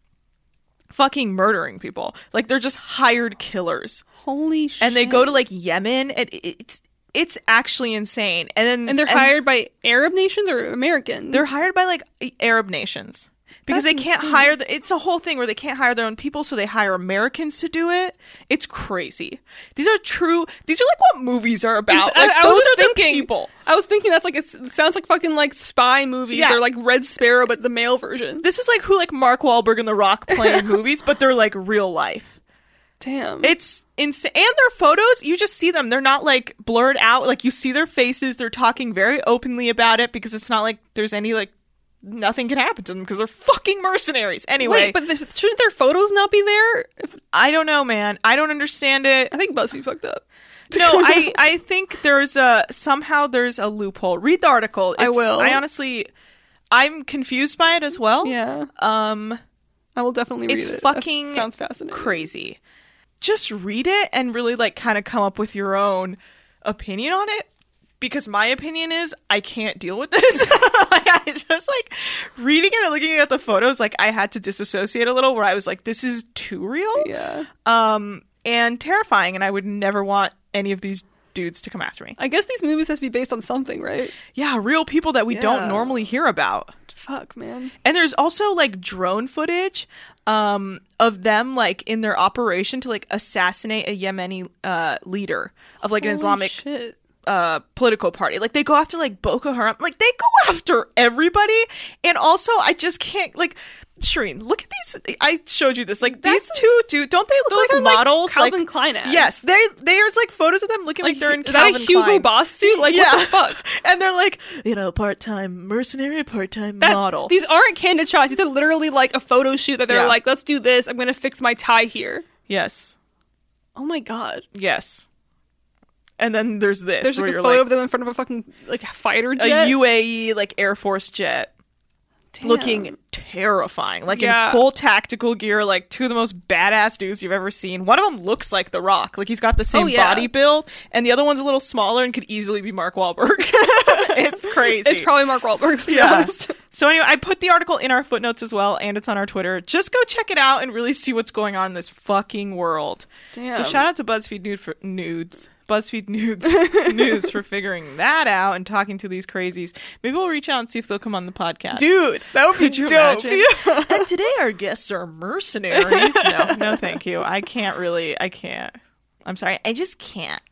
fucking murdering people. Like, they're just hired killers, Holy shit. and they go to like Yemen, and it's actually insane. And then they're hired by Arab nations or American? They're hired by like Arab nations because That's they can't insane. hire. It's a whole thing where they can't hire their own people, so they hire Americans to do it. It's crazy. These are like what movies are about. Like, I those was just are thinking. the people. I was thinking that's like it sounds like fucking like spy movies Yeah. or like Red Sparrow, but the male version. This is like who like Mark Wahlberg and The Rock play in movies, but they're like real life. Damn. It's insane. And their photos, you just see them. They're not like blurred out. Like, you see their faces. They're talking very openly about it because it's not like there's any like nothing can happen to them because they're fucking mercenaries. Anyway, Wait, but shouldn't their photos not be there? I don't know, man. I don't understand it. I think BuzzFeed fucked up. No, I think there's somehow there's a loophole. Read the article. I will. I'm confused by it as well. Yeah. I will definitely read It's it. fucking That sounds fascinating. crazy. Just read it and really like kind of come up with your own opinion on it, because my opinion is I can't deal with this. I just like reading it and looking at the photos, like I had to disassociate a little, where I was like, this is too real. Yeah. and terrifying, and I would never want any of these dudes to come after me. I guess these movies have to be based on something, right? Yeah, real people that we don't normally hear about. Fuck, man. And there's also like drone footage of them like in their operation to like assassinate a Yemeni leader of like an Islamic political party. Like they go after like Boko Haram. Like they go after everybody. And also I just can't like Shireen, look at these. I showed you this. Like these two dudes, don't they look like models? Like Calvin Klein ads. Yes, there's like photos of them looking like they're in Calvin Klein. Is that a Hugo Boss suit? Like what the fuck? And they're like, part-time mercenary, part-time model. These aren't candid shots. These are literally like a photo shoot that they're like, let's do this. I'm gonna fix my tie here. Yes. Oh my god. Yes. And then there's this. There's like a photo of them in front of a fucking like fighter jet. A UAE like Air Force jet. Damn. Looking terrifying, like in full tactical gear, like two of the most badass dudes you've ever seen. One of them looks like The Rock, like he's got the same body build, and the other one's a little smaller and could easily be Mark Wahlberg. It's crazy. It's probably Mark Wahlberg, to be honest. So anyway, I put the article in our footnotes as well, and it's on our Twitter. Just go check it out and really see what's going on in this fucking world. Damn. So shout out to BuzzFeed News for figuring that out and talking to these crazies. Maybe we'll reach out and see if they'll come on the podcast. Dude, that would be dope. Yeah. And today our guests are mercenaries. No, thank you. I can't. I'm sorry. I just can't.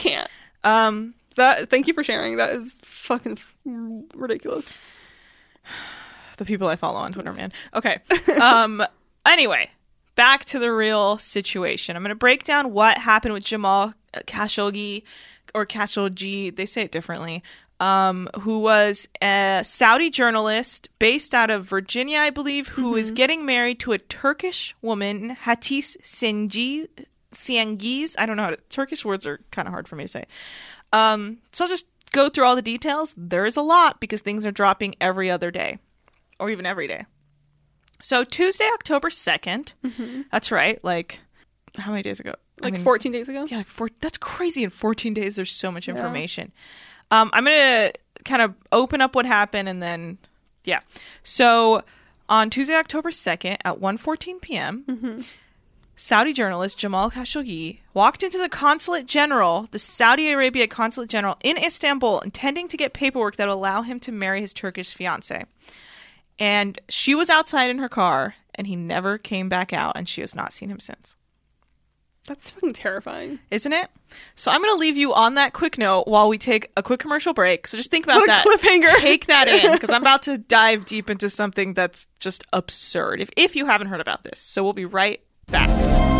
Thank you for sharing. That is fucking ridiculous. The people I follow on Twitter, man. Okay. Anyway, back to the real situation. I'm going to break down what happened with Jamal Khashoggi, or Khashoggi, they say it differently, who was a Saudi journalist based out of Virginia, I believe, who is getting married to a Turkish woman, Hatice Cengiz. I don't know Turkish words are kind of hard for me to say. So I'll just go through all the details. There's a lot because things are dropping every other day, or even every day. So Tuesday, October 2nd, that's right, like, how many days ago? 14 days ago? Yeah, that's crazy. In 14 days, there's so much information. I'm going to kind of open up what happened and then, So on Tuesday, October 2nd at 1:14 p.m., Saudi journalist Jamal Khashoggi walked into the Consulate General, the Saudi Arabia Consulate General in Istanbul, intending to get paperwork that will allow him to marry his Turkish fiancée. And she was outside in her car, and he never came back out, and she has not seen him since. That's fucking terrifying. Isn't it? So I'm going to leave you on that quick note while we take a quick commercial break. So just think about that. What a cliffhanger. Take that in, because I'm about to dive deep into something that's just absurd, if you haven't heard about this. So we'll be right back.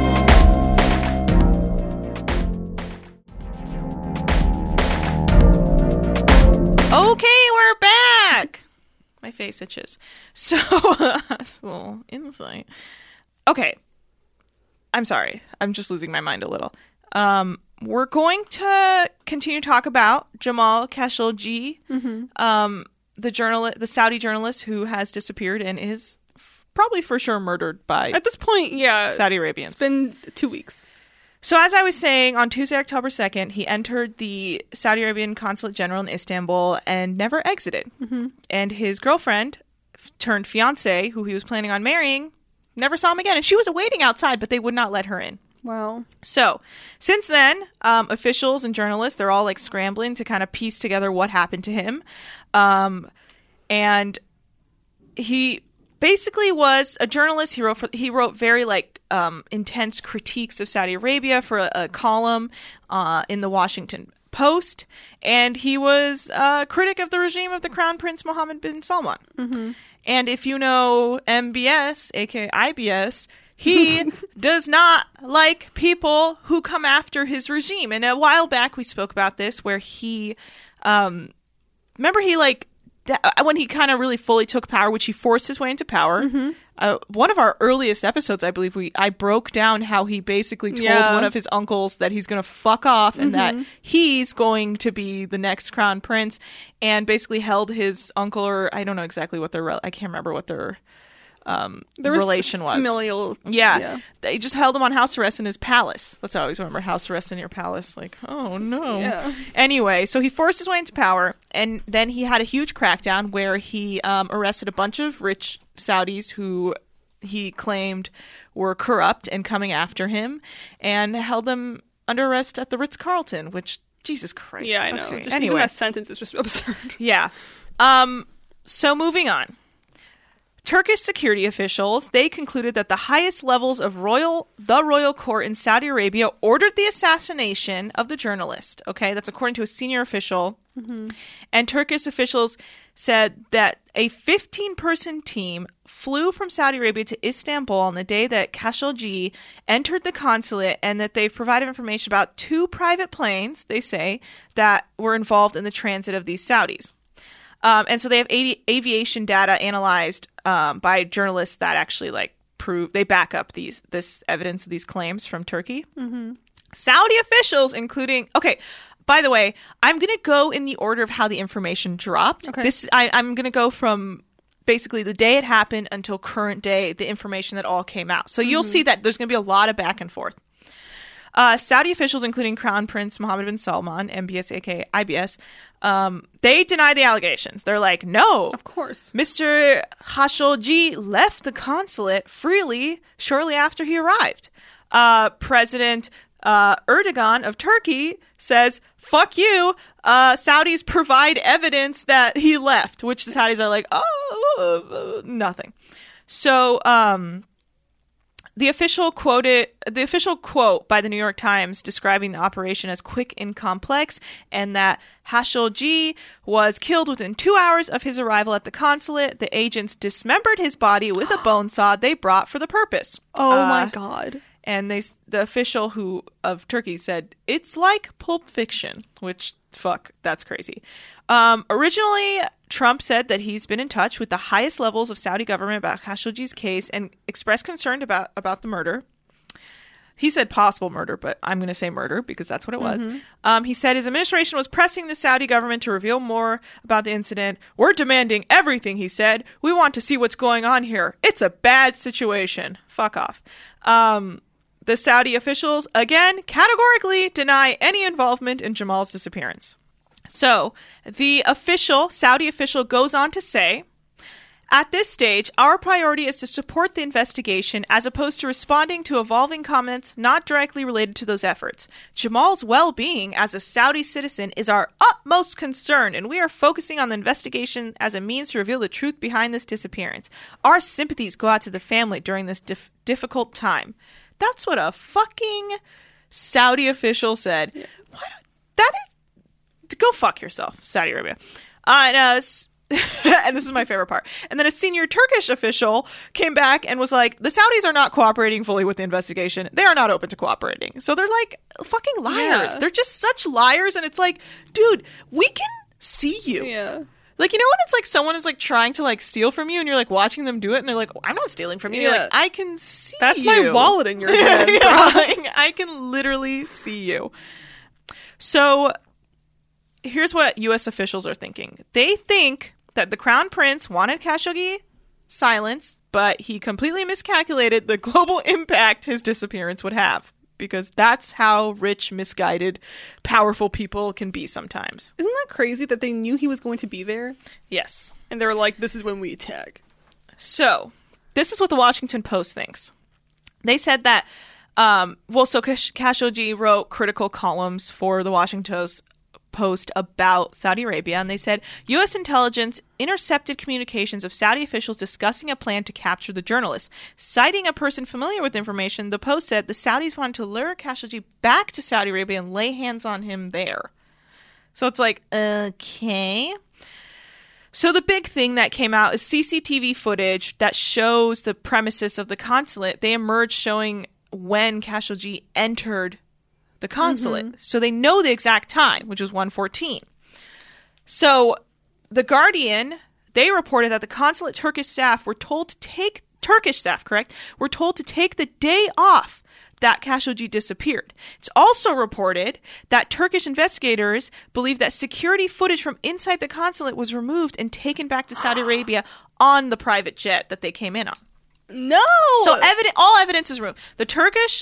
Okay, we're back. My face itches. So, a little insight. Okay. I'm sorry. I'm just losing my mind a little. We're going to continue to talk about Jamal Khashoggi, the Saudi journalist who has disappeared and is probably for sure murdered by at this point, Saudi Arabians. It's been 2 weeks. So as I was saying, on Tuesday, October 2nd, he entered the Saudi Arabian Consulate General in Istanbul and never exited. And his girlfriend turned fiancé, who he was planning on marrying, never saw him again. And she was waiting outside, but they would not let her in. Wow. So since then, officials and journalists, they're all like scrambling to kind of piece together what happened to him. And he basically was a journalist. He wrote very like intense critiques of Saudi Arabia for a column in the Washington Post, and he was a critic of the regime of the Crown Prince Mohammed bin Salman. And if you know MBS, aka IBS, he does not like people who come after his regime. And a while back we spoke about this, where he remember he like when he kind of really fully took power, which he forced his way into power. One of our earliest episodes, I believe, I broke down how he basically told one of his uncles that he's going to fuck off and that he's going to be the next crown prince, and basically held his uncle, or I don't know exactly what I can't remember what their relation was. Familial. Yeah. They just held him on house arrest in his palace. That's how I always remember, house arrest in your palace. Like, oh no. Yeah. Anyway, so he forced his way into power, and then he had a huge crackdown where he arrested a bunch of rich Saudis who he claimed were corrupt and coming after him, and held them under arrest at the Ritz-Carlton, which, Jesus Christ. Yeah, I know. Okay. Just Anyway. even that sentence is just absurd. Yeah. So moving on. Turkish security officials, they concluded that the highest levels of the royal court in Saudi Arabia ordered the assassination of the journalist. Okay, that's according to a senior official. Mm-hmm. And Turkish officials said that a 15-person team flew from Saudi Arabia to Istanbul on the day that Khashoggi entered the consulate, and that they've provided information about 2 private planes, they say, that were involved in the transit of these Saudis. And so they have aviation data analyzed by journalists that actually they back up this evidence of these claims from Turkey. Mm-hmm. Saudi officials, including by the way, I'm going to go in the order of how the information dropped. Okay. I'm going to go from basically the day it happened until current day, the information that all came out. So you'll see that there's going to be a lot of back and forth. Saudi officials, including Crown Prince Mohammed bin Salman, MBS, aka IBS, they deny the allegations. They're like, no. Of course. Mr. Khashoggi left the consulate freely shortly after he arrived. President Erdogan of Turkey says, fuck you. Saudis provide evidence that he left, which the Saudis are like, nothing. So, the official quote by the New York Times describing the operation as quick and complex, and that Khashoggi was killed within 2 hours of his arrival at the consulate. The agents dismembered his body with a bone saw they brought for the purpose. Oh my God. And the official of Turkey said, it's like Pulp Fiction, which, fuck, that's crazy. Originally, Trump said that he's been in touch with the highest levels of Saudi government about Khashoggi's case and expressed concern about the murder. He said possible murder, but I'm going to say murder because that's what it was. He said his administration was pressing the Saudi government to reveal more about the incident. We're demanding everything, he said. We want to see what's going on here. It's a bad situation. Fuck off. The Saudi officials, again, categorically deny any involvement in Jamal's disappearance. So, the Saudi official goes on to say, at this stage, our priority is to support the investigation as opposed to responding to evolving comments not directly related to those efforts. Jamal's well-being as a Saudi citizen is our utmost concern, and we are focusing on the investigation as a means to reveal the truth behind this disappearance. Our sympathies go out to the family during this difficult time. That's what a fucking Saudi official said. Yeah. That is... Go fuck yourself, Saudi Arabia. And this is my favorite part. And then a senior Turkish official came back and was like, the Saudis are not cooperating fully with the investigation. They are not open to cooperating. So they're like fucking liars. Yeah. They're just such liars. And it's like, dude, we can see you. Yeah. Like, you know when it's like someone is like trying to like steal from you and you're like watching them do it and they're like, I'm not stealing from you. Yeah. You're like, I can see That's you. my wallet in your hand. I can literally see you. So here's what U.S. officials are thinking. They think that the Crown Prince wanted Khashoggi silenced, but he completely miscalculated the global impact his disappearance would have. Because that's how rich, misguided, powerful people can be sometimes. Isn't that crazy that they knew he was going to be there? Yes. And they were like, this is when we attack. So, this is what the Washington Post thinks. They said that, Khashoggi wrote critical columns for the Washington Post about Saudi Arabia, and they said U.S. intelligence intercepted communications of Saudi officials discussing a plan to capture the journalist. Citing a person familiar with information, the Post said the Saudis wanted to lure Khashoggi back to Saudi Arabia and lay hands on him there. So it's like, okay. So the big thing that came out is CCTV footage that shows the premises of the consulate. They emerged showing when Khashoggi entered the consulate. Mm-hmm. So they know the exact time, which was 1:14. So the Guardian, they reported that the consulate Turkish staff were told to take were told to take the day off that Khashoggi disappeared. It's also reported that Turkish investigators believe that security footage from inside the consulate was removed and taken back to Saudi Arabia on the private jet that they came in on. No! So all evidence is removed. The Turkish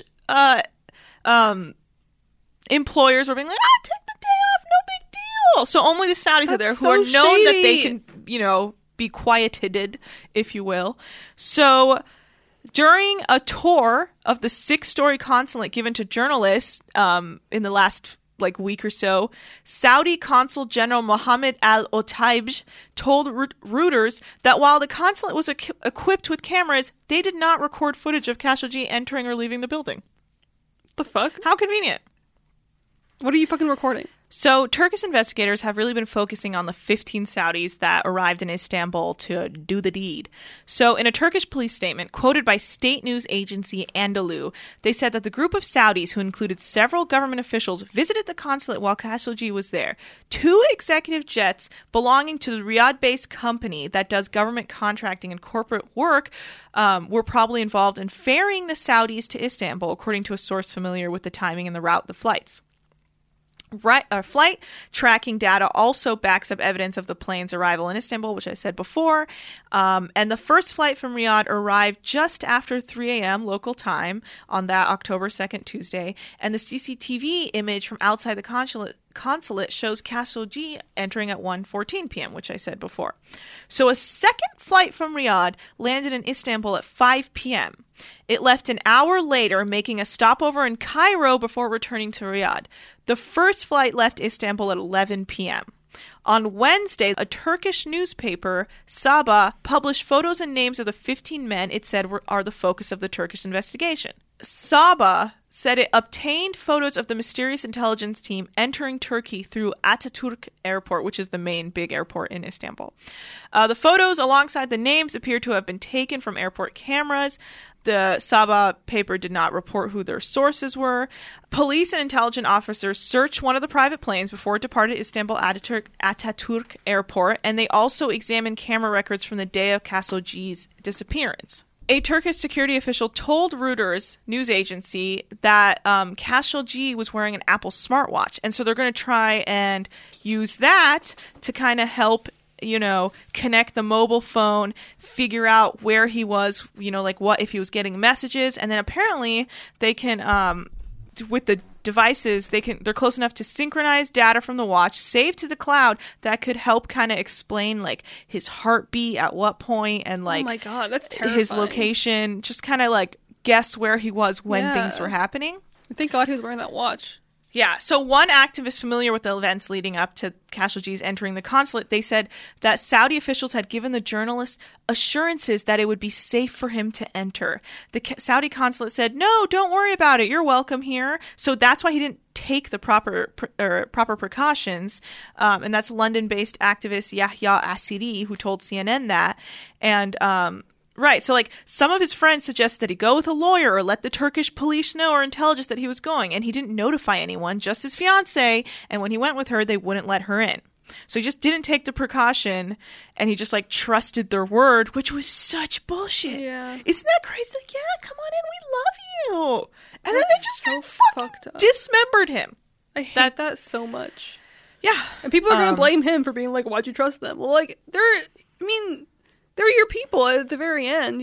employers were being like, take the day off, no big deal. So only the Saudis are there who are known that they can, be quieted, if you will. So During a tour of the 6-story consulate given to journalists in the last week or so, Saudi Consul General Mohammed Al-Otaibj told Reuters that while the consulate was equipped with cameras, they did not record footage of Khashoggi entering or leaving the building. The fuck? How convenient. What are you fucking recording? So Turkish investigators have really been focusing on the 15 Saudis that arrived in Istanbul to do the deed. So in a Turkish police statement quoted by state news agency Anadolu, they said that the group of Saudis, who included several government officials, visited the consulate while Khashoggi was there. 2 executive jets belonging to the Riyadh-based company that does government contracting and corporate work were probably involved in ferrying the Saudis to Istanbul, according to a source familiar with the timing and the route of the flights. Flight tracking data also backs up evidence of the plane's arrival in Istanbul, which I said before. And the first flight from Riyadh arrived just after 3 a.m. local time on that October 2nd, Tuesday. And the CCTV image from outside the consulate shows Khashoggi entering at 1:14 p.m., which I said before. So a second flight from Riyadh landed in Istanbul at 5 p.m. It left an hour later, making a stopover in Cairo before returning to Riyadh. The first flight left Istanbul at 11 p.m. On Wednesday, a Turkish newspaper, Sabah, published photos and names of the 15 men it said are the focus of the Turkish investigation. Sabah said it obtained photos of the mysterious intelligence team entering Turkey through Ataturk Airport, which is the main big airport in Istanbul. The photos, alongside the names, appear to have been taken from airport cameras. The Sabah paper did not report who their sources were. Police and intelligence officers searched one of the private planes before it departed Istanbul Ataturk Airport, and they also examined camera records from the day of Khashoggi's disappearance. A Turkish security official told Reuters news agency that Khashoggi was wearing an Apple smartwatch, and so they're going to try and use that to kind of help, connect the mobile phone, figure out where he was, what if he was getting messages, and then apparently they can, with the devices, they're close enough to synchronize data from the watch, save to the cloud, that could help kind of explain his heartbeat at what point and oh my god, that's terrifying. His location, just kind of guess where he was when things were happening. Thank God he was wearing that watch. Yeah, so one activist familiar with the events leading up to Khashoggi's entering the consulate, they said that Saudi officials had given the journalists assurances that it would be safe for him to enter. The Saudi consulate said, "No, don't worry about it. You're welcome here." So that's why he didn't take the proper precautions. And that's London-based activist Yahya Asiri who told CNN that. And right, so some of his friends suggested that he go with a lawyer or let the Turkish police know or intelligence that he was going, and he didn't notify anyone, just his fiancée, and when he went with her, they wouldn't let her in. So he just didn't take the precaution, and he just trusted their word, which was such bullshit. Yeah. Isn't that crazy? Yeah, come on in, we love you. And then That's they just so fucking fucked up. dismembered him. I hate that so much. Yeah. And people are going to blame him for being why'd you trust them? Well, they're your people at the very end.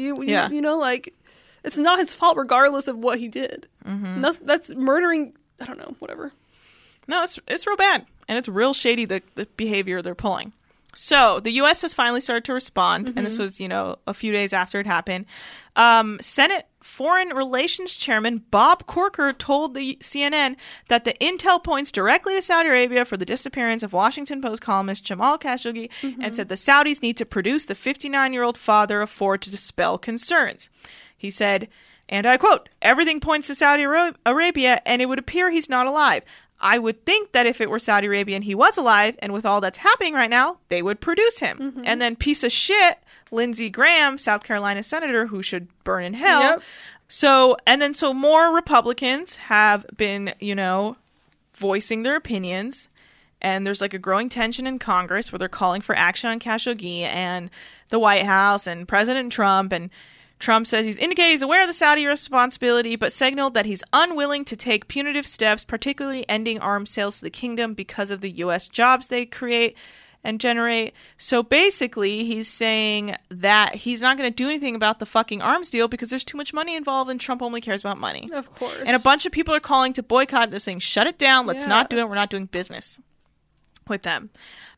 It's not his fault regardless of what he did. Mm-hmm. That's murdering, I don't know, whatever. No, it's real bad. And it's real shady, the behavior they're pulling. So the U.S. has finally started to respond, and this was, a few days after it happened. Senate Foreign Relations Chairman Bob Corker told the CNN that the intel points directly to Saudi Arabia for the disappearance of Washington Post columnist Jamal Khashoggi, and said the Saudis need to produce the 59-year-old father of 4 to dispel concerns. He said, and I quote, "Everything points to Saudi Arabia, and it would appear he's not alive. I would think that if it were Saudi Arabia and he was alive, and with all that's happening right now, they would produce him." Mm-hmm. And then piece of shit, Lindsey Graham, South Carolina senator, who should burn in hell. Yep. So more Republicans have been, voicing their opinions. And there's a growing tension in Congress where they're calling for action on Khashoggi, and the White House and President Trump. And Trump says he's indicated he's aware of the Saudi responsibility, but signaled that he's unwilling to take punitive steps, particularly ending arms sales to the kingdom because of the U.S. jobs they create and generate. So basically, he's saying that he's not going to do anything about the fucking arms deal because there's too much money involved, and Trump only cares about money. Of course. And a bunch of people are calling to boycott. They're saying, shut it down. Let's not do it. We're not doing business with them.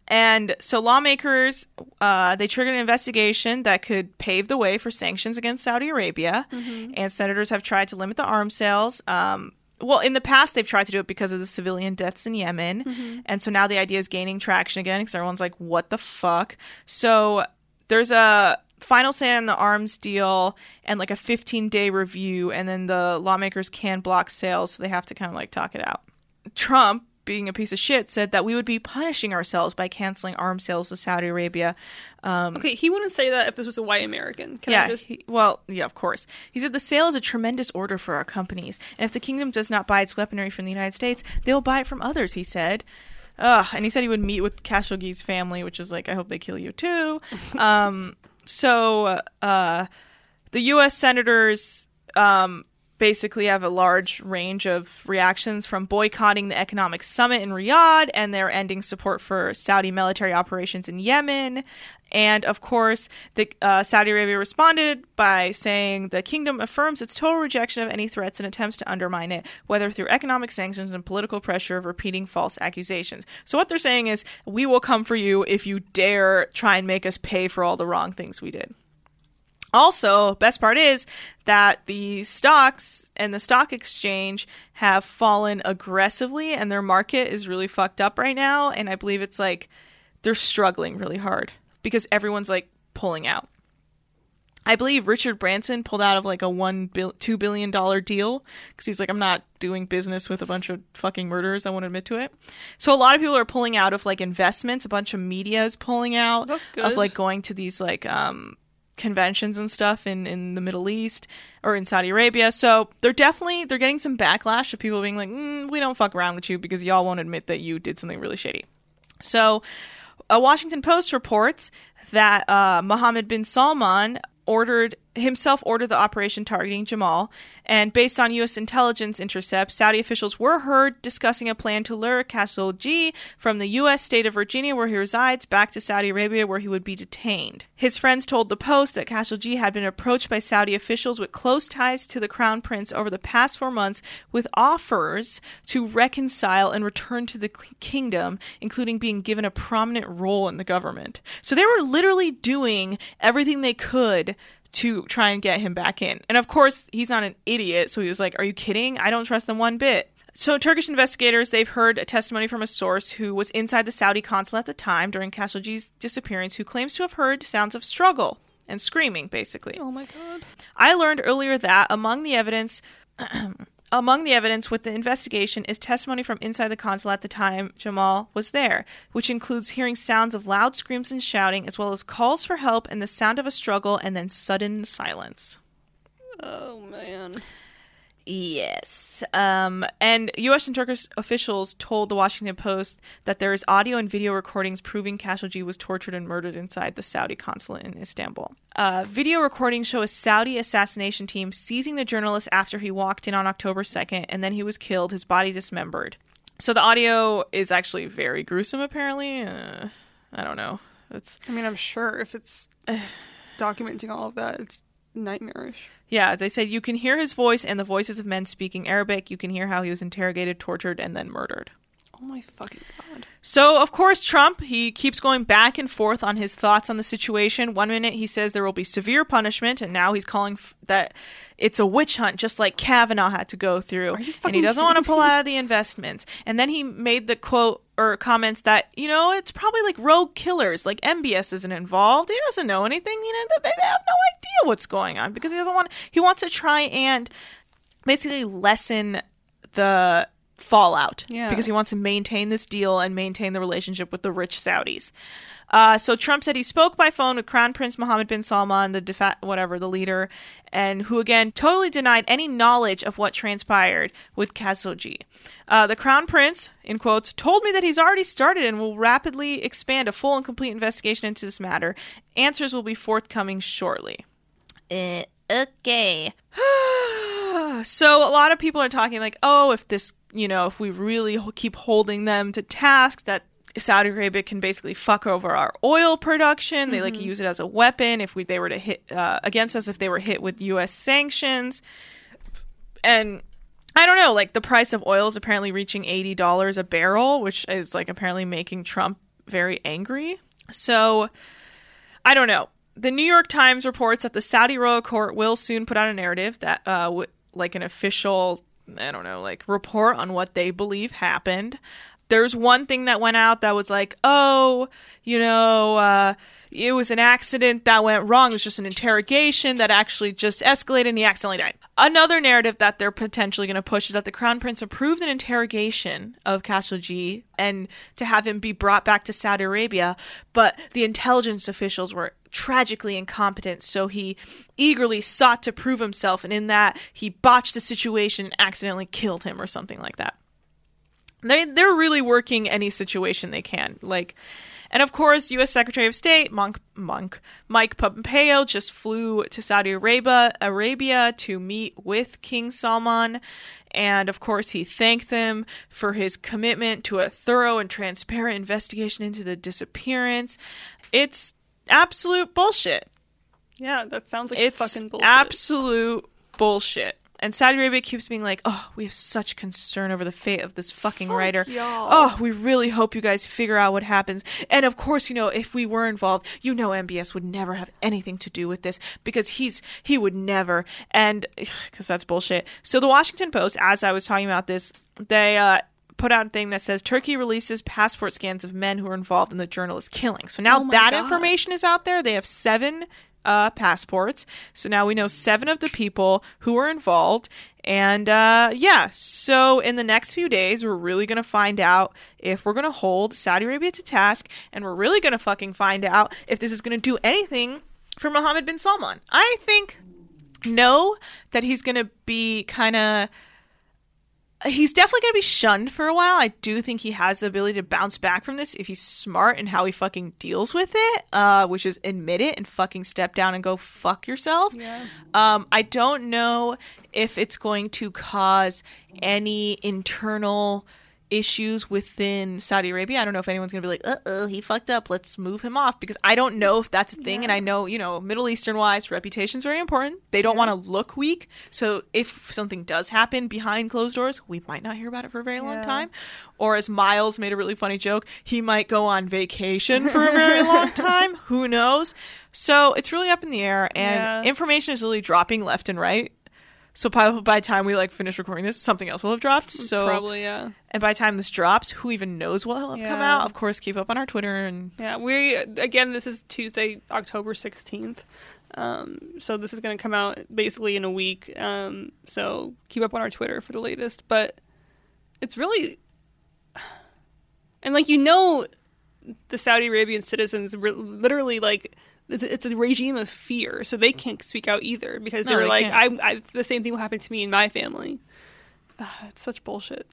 And so lawmakers, they triggered an investigation that could pave the way for sanctions against Saudi Arabia. And senators have tried to limit the arms sales. Well, in the past, they've tried to do it because of the civilian deaths in Yemen. And so now the idea is gaining traction again because everyone's like, what the fuck? So there's a final say on the arms deal and like a 15-day review. And then the lawmakers can block sales. So they have to kind of like talk it out. Trump, being a piece of shit, said that we would be punishing ourselves by canceling arms sales to Saudi Arabia. Okay, he wouldn't say that if this was a white American. Yeah, of course. He said the sale is a tremendous order for our companies, and if the kingdom does not buy its weaponry from the United States, they will buy it from others, he said. And he said he would meet with Khashoggi's family, which is like, I hope they kill you too. So the U.S. senators basically have a large range of reactions, from boycotting the economic summit in Riyadh, and they're ending support for Saudi military operations in Yemen. And of course, Saudi Arabia responded by saying the kingdom affirms its total rejection of any threats and attempts to undermine it, whether through economic sanctions and political pressure of repeating false accusations. So what they're saying is, we will come for you if you dare try and make us pay for all the wrong things we did. Also, best part is that the stocks and the stock exchange have fallen aggressively, and their market is really fucked up right now. And I believe it's like they're struggling really hard because everyone's like pulling out. I believe Richard Branson pulled out of like a $2 billion deal because he's like, I'm not doing business with a bunch of fucking murderers. I won't admit to it. So a lot of people are pulling out of like investments. A bunch of media is pulling out of like going to these like conventions and stuff in the Middle East or in Saudi Arabia. So they're getting some backlash of people being like, we don't fuck around with you because y'all won't admit that you did something really shady. So a Washington Post reports that Mohammed bin Salman ordered the operation targeting Jamal, and based on U.S. intelligence intercepts, Saudi officials were heard discussing a plan to lure Khashoggi from the U.S. state of Virginia, where he resides, back to Saudi Arabia, where he would be detained. His friends told the Post that Khashoggi had been approached by Saudi officials with close ties to the Crown Prince over the past 4 months with offers to reconcile and return to the kingdom, including being given a prominent role in the government. So they were literally doing everything they could to try and get him back in. And of course, he's not an idiot, so he was like, are you kidding? I don't trust them one bit. So Turkish investigators, they've heard a testimony from a source who was inside the Saudi consulate at the time during Khashoggi's disappearance, who claims to have heard sounds of struggle and screaming, basically. Oh my God. I learned earlier that among the evidence with the investigation is testimony from inside the consulate at the time Jamal was there, which includes hearing sounds of loud screams and shouting, as well as calls for help and the sound of a struggle, and then sudden silence. Oh, man. Yes. And U.S. and Turkish officials told the Washington Post that there is audio and video recordings proving Khashoggi was tortured and murdered inside the Saudi consulate in Istanbul. Video recordings show a Saudi assassination team seizing the journalist after he walked in on October 2nd, and then he was killed, his body dismembered. So the audio is actually very gruesome, apparently. I don't know. I'm sure if it's documenting all of that, it's nightmarish. Yeah, as I said, you can hear his voice and the voices of men speaking Arabic. You can hear how he was interrogated, tortured, and then murdered. Oh my fucking God. So, of course, Trump, he keeps going back and forth on his thoughts on the situation. 1 minute he says there will be severe punishment, and now he's calling that it's a witch hunt, just like Kavanaugh had to go through. And he doesn't want to pull out of the investments. And then he made the quote or comments that, it's probably like rogue killers, like MBS isn't involved. He doesn't know anything. They have no idea what's going on because he wants to try and basically lessen the fallout because he wants to maintain this deal and maintain the relationship with the rich Saudis. So Trump said he spoke by phone with Crown Prince Mohammed bin Salman, the leader, and who again totally denied any knowledge of what transpired with Khashoggi. The Crown Prince, in quotes, told me that he's already started and will rapidly expand a full and complete investigation into this matter. Answers will be forthcoming shortly. Okay. So a lot of people are talking like, if we really keep holding them to task, that Saudi Arabia can basically fuck over our oil production. They use it as a weapon if they were to hit against us if they were hit with U.S. sanctions. And I don't know, the price of oil is apparently reaching $80 a barrel, which is apparently making Trump very angry. So, I don't know. The New York Times reports that the Saudi royal court will soon put out a narrative that, like an official, I don't know, like report on what they believe happened. There's one thing that went out that was like, oh, you know, it was an accident that went wrong. It was just an interrogation that actually just escalated and he accidentally died. Another narrative that they're potentially going to push is that the Crown Prince approved an interrogation of Khashoggi and to have him be brought back to Saudi Arabia, but the intelligence officials were tragically incompetent, so he eagerly sought to prove himself, and in that, he botched the situation and accidentally killed him or something like that. They're really working any situation they can. And of course, U.S. Secretary of State Mike Pompeo just flew to Saudi Arabia to meet with King Salman. And of course, he thanked them for his commitment to a thorough and transparent investigation into the disappearance. It's absolute bullshit. Yeah, that sounds like fucking bullshit. Absolute bullshit. And Saudi Arabia keeps being like, oh, we have such concern over the fate of this fucking writer. Y'all. Oh, we really hope you guys figure out what happens. And of course, if we were involved, MBS would never have anything to do with this because he would never. And because that's bullshit. So the Washington Post, as I was talking about this, they put out a thing that says Turkey releases passport scans of men who were involved in the journalist killing. So now that information is out there. They have 7 passports. So now we know 7 of the people who were involved. And so in the next few days, we're really going to find out if we're going to hold Saudi Arabia to task, and we're really going to fucking find out if this is going to do anything for Mohammed bin Salman. I think that he's going to be he's definitely going to be shunned for a while. I do think he has the ability to bounce back from this if he's smart in how he fucking deals with it, which is admit it and fucking step down and go fuck yourself. Yeah. I don't know if it's going to cause any internal issues within Saudi Arabia. I don't know if anyone's going to be like, he fucked up, let's move him off, because I don't know if that's a thing. And I know, Middle Eastern wise, reputation's very important. They don't want to look weak. So if something does happen behind closed doors, we might not hear about it for a very long time. Or as Miles made a really funny joke, he might go on vacation for a very long time. Who knows? So it's really up in the air, and information is really dropping left and right. So probably by the time we finish recording this, something else will have dropped. So probably, yeah. And by the time this drops, who even knows what will have come out? Of course, keep up on our Twitter and this is Tuesday, October 16th. So this is going to come out basically in a week. So keep up on our Twitter for the latest. But it's really, and the Saudi Arabian citizens literally it's a regime of fear, so they can't speak out either because they're the same thing will happen to me and my family. It's such bullshit.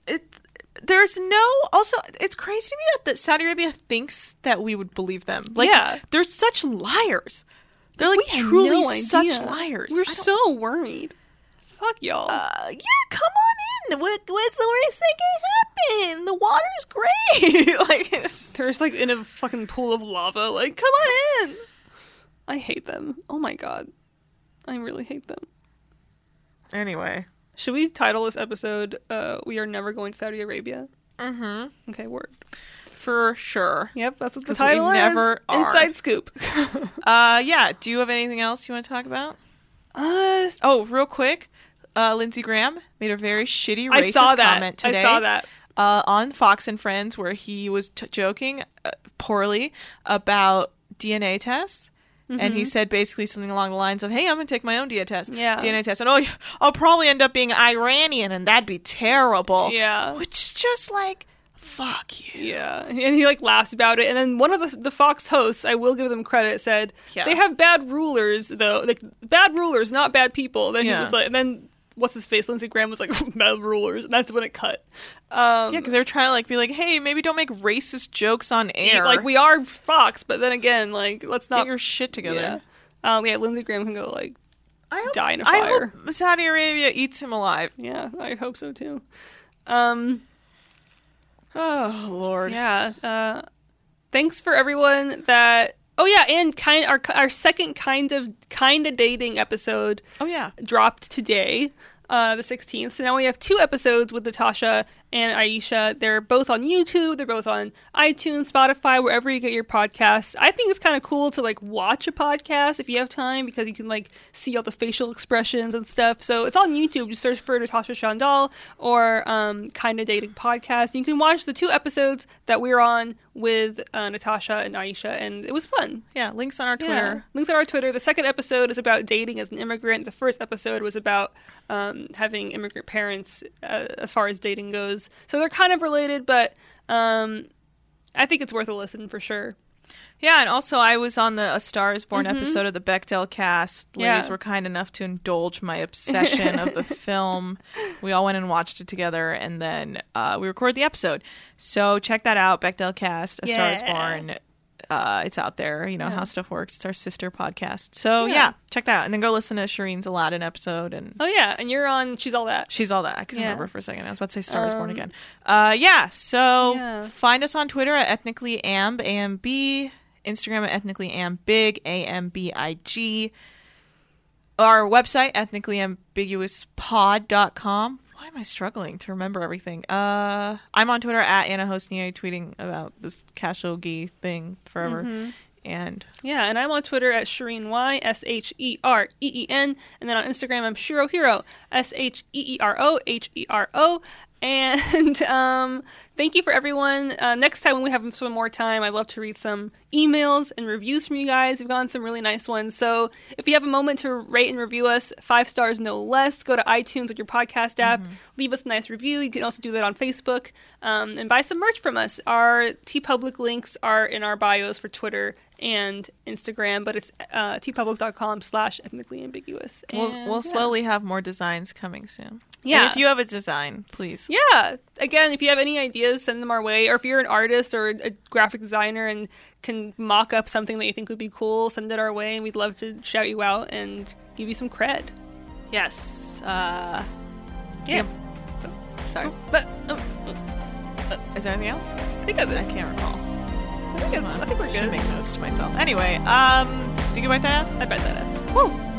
It's crazy to me that Saudi Arabia thinks that we would believe them. They're such liars. They're truly such liars. We're so worried. Fuck y'all. Come on in. What's the worst that can happen? The water's great. They're in a fucking pool of lava. Come on in. I hate them. Oh my god. I really hate them. Anyway. Should we title this episode, We Are Never Going to Saudi Arabia? Mm-hmm. Okay, word. For sure. Yep, that's what the title is. Never are. Inside scoop. Do you have anything else you want to talk about? Real quick. Lindsey Graham made a very shitty racist comment today. I saw that. On Fox and Friends, where he was joking poorly about DNA tests. Mm-hmm. And he said basically something along the lines of, hey, I'm going to take my own DNA test. And, I'll probably end up being Iranian, and that'd be terrible. Yeah. Which is just fuck you. Yeah. And he laughs about it. And then one of the Fox hosts, I will give them credit, said, they have bad rulers, though. Bad rulers, not bad people. Then he was and then what's his face? Lindsey Graham was bad rulers. And that's when it cut. Because they were trying to be hey, maybe don't make racist jokes on air. We are Fox, but then again, let's not get your shit together. Yeah. Lindsey Graham can go die in a fire. I hope Saudi Arabia eats him alive. Yeah, I hope so too. Oh Lord. Yeah. Thanks for everyone that. Oh yeah, and our second kind of dating episode. Oh yeah, dropped today. the 16th. So now we have 2 episodes with Natasha and Aisha. They're both on YouTube. They're both on iTunes, Spotify, wherever you get your podcasts. I think it's kind of cool to like watch a podcast if you have time, because you can like see all the facial expressions and stuff. So it's on YouTube. Just search for Natasha Chandal or Kinda Dating Podcast. You can watch the 2 episodes that we're on with Natasha and Aisha, and it was fun. Yeah, links on our Twitter. Yeah. Links on our Twitter. The second episode is about dating as an immigrant. The first episode was about having immigrant parents as far as dating goes. So they're kind of related, but I think it's worth a listen for sure. Yeah, and also I was on the A Star Is Born episode of the Bechdel cast. Ladies were kind enough to indulge my obsession of the film. We all went and watched it together, and then we recorded the episode. So check that out, Bechdel cast, A Star Is Born. It's out there. You know how stuff works. It's our sister podcast. So yeah, check that out. And then go listen to Shireen's Aladdin episode. And oh yeah, and you're on She's All That. She's All That. I couldn't remember for a second. I was about to say Star Is Born again. So find us on Twitter at ethnicallyamb, AMB. Instagram at ethnicallyambig, AMBIG. Our website, ethnicallyambiguouspod.com. Why am I struggling to remember everything? I'm on Twitter at Anna Hosnier, tweeting about this Khashoggi thing forever. And and I'm on Twitter at Shireen Y, SHEREEN, and then on Instagram I'm Shiro Hero, SHEEROHERO. And thank you for everyone. Next time when we have some more time, I'd love to read some emails and reviews from you guys. We've gotten some really nice ones. So if you have a moment to rate and review us, 5 stars no less, go to iTunes with your podcast app, leave us a nice review. You can also do that on Facebook, and buy some merch from us. Our TeePublic links are in our bios for Twitter and Instagram, but it's tpublic.com/ethnicallyambiguous. We'll slowly have more designs coming soon. Yeah. And if you have a design, please. Yeah. Again, if you have any ideas, send them our way. Or if you're an artist or a graphic designer and can mock up something that you think would be cool, send it our way, and we'd love to shout you out and give you some cred. Yes. Yeah. Sorry. But is there anything else? I think that's it. I can't recall. I think we're I should good. make notes to myself. Anyway, do you get bite that ass? I bet that is. Woo!